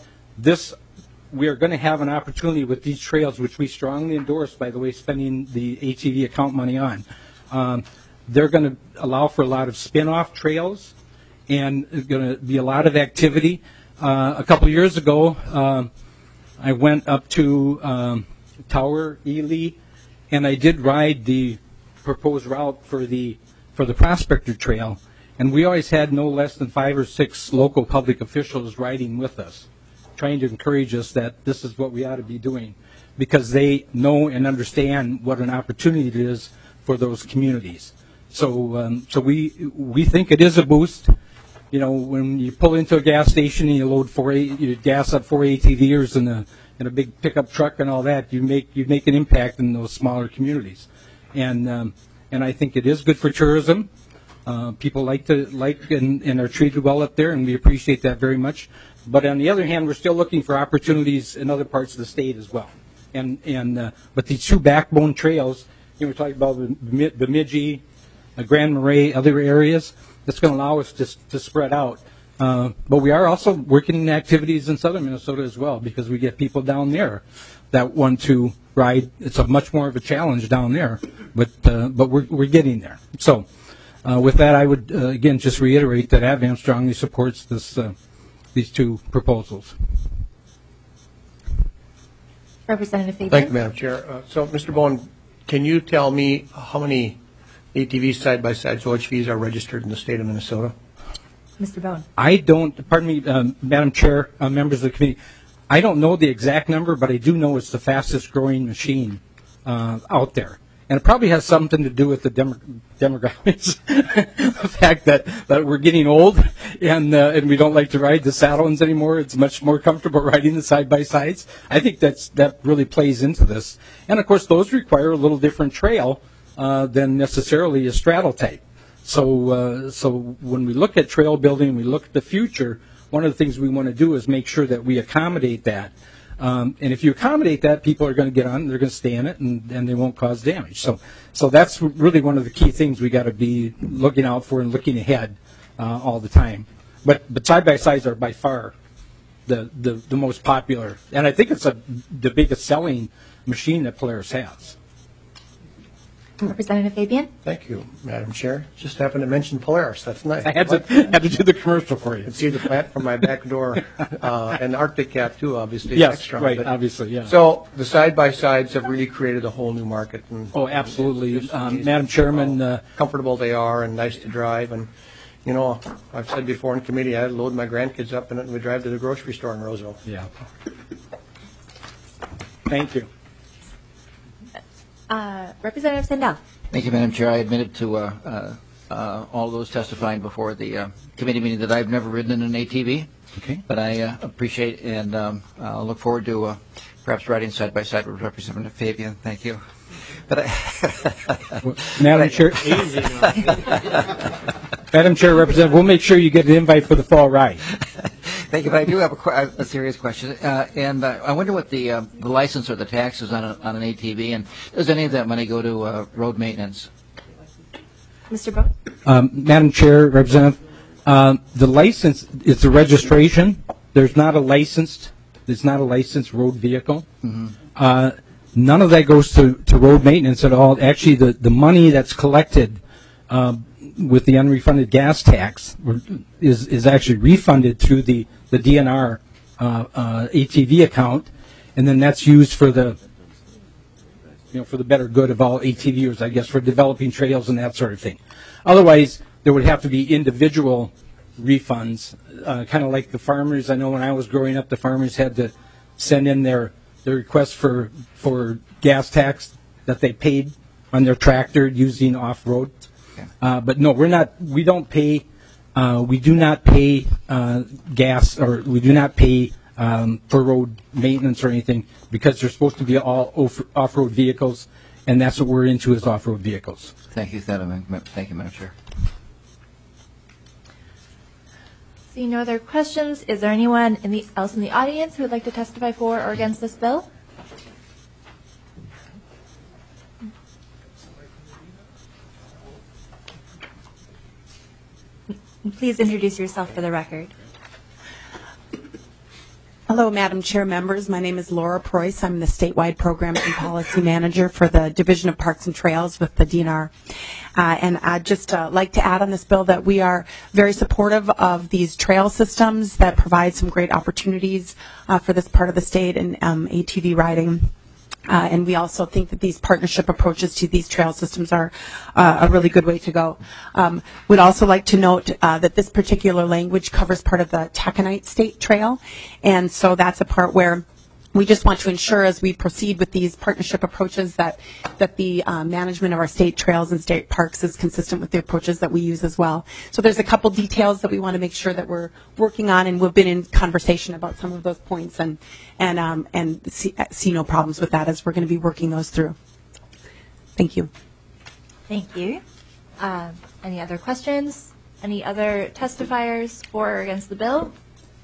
We are going to have an opportunity with these trails, which we strongly endorse, by the way, spending the ATV account money on. They're going to allow for a lot of spin-off trails, and there's going to be a lot of activity. A couple of years ago, I went up to Tower, Ely, and I did ride the proposed route for the Prospector Trail, and we always had no less than 5 or 6 local public officials riding with us, trying to encourage us that this is what we ought to be doing, because they know and understand what an opportunity it is for those communities. So we think it is a boost. You know, when you pull into a gas station and you gas up 4 ATVers in a big pickup truck and all that, you make an impact in those smaller communities, and I think it is good for tourism. People like and are treated well up there, and we appreciate that very much. But on the other hand, we're still looking for opportunities in other parts of the state as well. But these two backbone trails, you know, we're talking about the Bemidji, Grand Marais, other areas. That's going to allow us to spread out. But we are also working in activities in southern Minnesota as well, because we get people down there that want to ride. It's a much more of a challenge down there, but we're getting there. So with that, I would again just reiterate that ATVAM strongly supports these two proposals. Representative Fabian. Thank you, Madam Chair. So, Mr. Bowen, can you tell me how many ATVs side-by-sides OHVs are registered in the state of Minnesota? Mr. Bowen. I don't, pardon me, Madam Chair, members of the committee, I don't know the exact number, but I do know it's the fastest growing machine out there. And it probably has something to do with the demographics, the fact that we're getting old and we don't like to ride the saddle-ins anymore. It's much more comfortable riding the side-by-sides. I think that really plays into this. And, of course, those require a little different trail than necessarily a straddle type. So when we look at trail building, we look at the future, one of the things we want to do is make sure that we accommodate that. And if you accommodate that, people are going to get on, they're going to stay in it, and they won't cause damage. So that's really one of the key things we got to be looking out for and looking ahead all the time. But side-by-sides are by far the most popular. And I think it's the biggest selling machine that Polaris has. Representative Fabian? Thank you, Madam Chair. Just happened to mention Polaris. That's nice. I had to do the commercial for you. You can see the plant from my back door, and Arctic Cat too, obviously. Yes, Extron, right, but- obviously, yeah. So the side-by-sides have really created a whole new market. And Oh, absolutely. it's just amazing Madam Chairman. how comfortable they are and nice to drive. And, you know, I've said before in committee, I load my grandkids up in it and we drive to the grocery store in Roseville. Yeah. Thank you. Representative Sandell? Thank you, Madam Chair. I admitted to all those testifying before the committee meeting that I've never ridden in an ATV. Okay. But I appreciate and I'll look forward to perhaps riding side by side with Representative Fabian. Thank you. But Madam Chair. Madam Chair, Representative, we'll make sure you get an invite for the fall ride. Thank you, but I do have a serious question, and I wonder what the license or the tax is on an ATV, and does any of that money go to road maintenance? Mr. Bo? Madam Chair, Representative, the license is the registration. There's not a licensed. It's not a licensed road vehicle. Mm-hmm. None of that goes to road maintenance at all. Actually, the money that's collected with the unrefunded gas tax is actually refunded through the DNR ATV account, and then that's used for the better good of all ATVers, I guess, for developing trails and that sort of thing. Otherwise, there would have to be individual refunds, kind of like the farmers. I know when I was growing up, the farmers had to send in their request for gas tax that they paid on their tractor using off-road. But no, we don't pay. We do not pay gas, or we do not pay for road maintenance or anything, because they're supposed to be all off-road vehicles, and that's what we're into, is off-road vehicles. Thank you, Madam Chair. Seeing no other questions, is there anyone else in the audience who would like to testify for or against this bill? Please introduce yourself for the record. Hello, Madam Chair, members. My name is Laura Preuss. I'm the statewide program and policy manager for the Division of Parks and Trails with the DNR. And I'd just like to add on this bill that we are very supportive of these trail systems that provide some great opportunities for this part of the state and ATV riding. And we also think that these partnership approaches to these trail systems are a really good way to go. We'd also like to note that this particular language covers part of the Taconite State Trail, and so that's a part where we just want to ensure, as we proceed with these partnership approaches, that the management of our state trails and state parks is consistent with the approaches that we use as well. So there's a couple details that we want to make sure that we're working on, and we've been in conversation about some of those points, and see no problems with that as we're going to be working those through. Thank you. Thank you. Any other questions? Any other testifiers for or against the bill?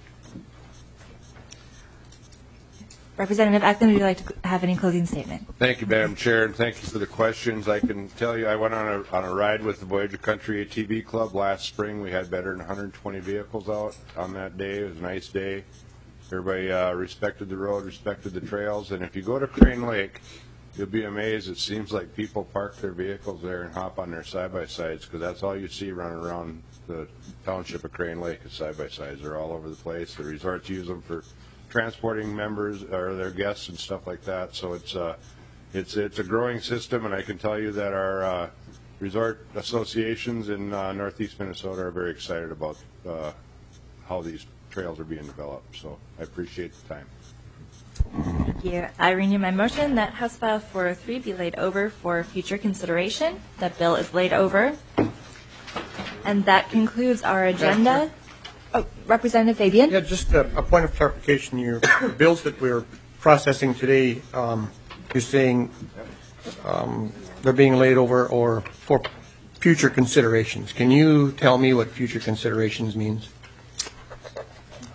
Representative Eklund, would you like to have any closing statement? Thank you, Madam Chair, and thank you for the questions. I can tell you I went on a ride with the Voyager Country ATV Club last spring. We had better than 120 vehicles out on that day. It was a nice day. Everybody respected the road, respected the trails, and if you go to Crane Lake, you'll be amazed. It seems like people park their vehicles there and hop on their side-by-sides, because that's all you see running around the township of Crane Lake is side-by-sides. They're all over the place. The resorts use them for transporting members or their guests and stuff like that. So it's a growing system, and I can tell you that our resort associations in northeast Minnesota are very excited about how these trails are being developed. So I appreciate the time. Thank you. I renew my motion that House File 403 be laid over for future consideration. That bill is laid over. And that concludes our agenda. Oh, Representative Fabian? Yeah, just a point of clarification. Your bills that we're processing today, you're saying they're being laid over or for future considerations. Can you tell me what future considerations means?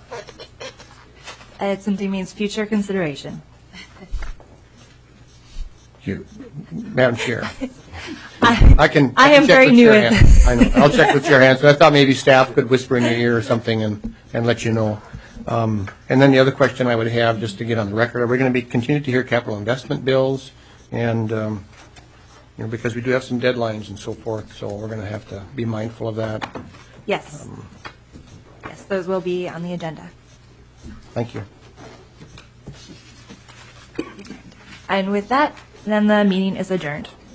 It simply means future consideration. Madam Chair. I am check very with new Chair at Hanson. this. I know. I'll check with Chair Hanson. I thought maybe staff could whisper in your ear or something and let you know. And then the other question I would have, just to get on the record, are we going to be continuing to hear capital investment bills? And because we do have some deadlines and so forth, so we're going to have to be mindful of that. Yes. Yes, those will be on the agenda. Thank you. And with that, then the meeting is adjourned.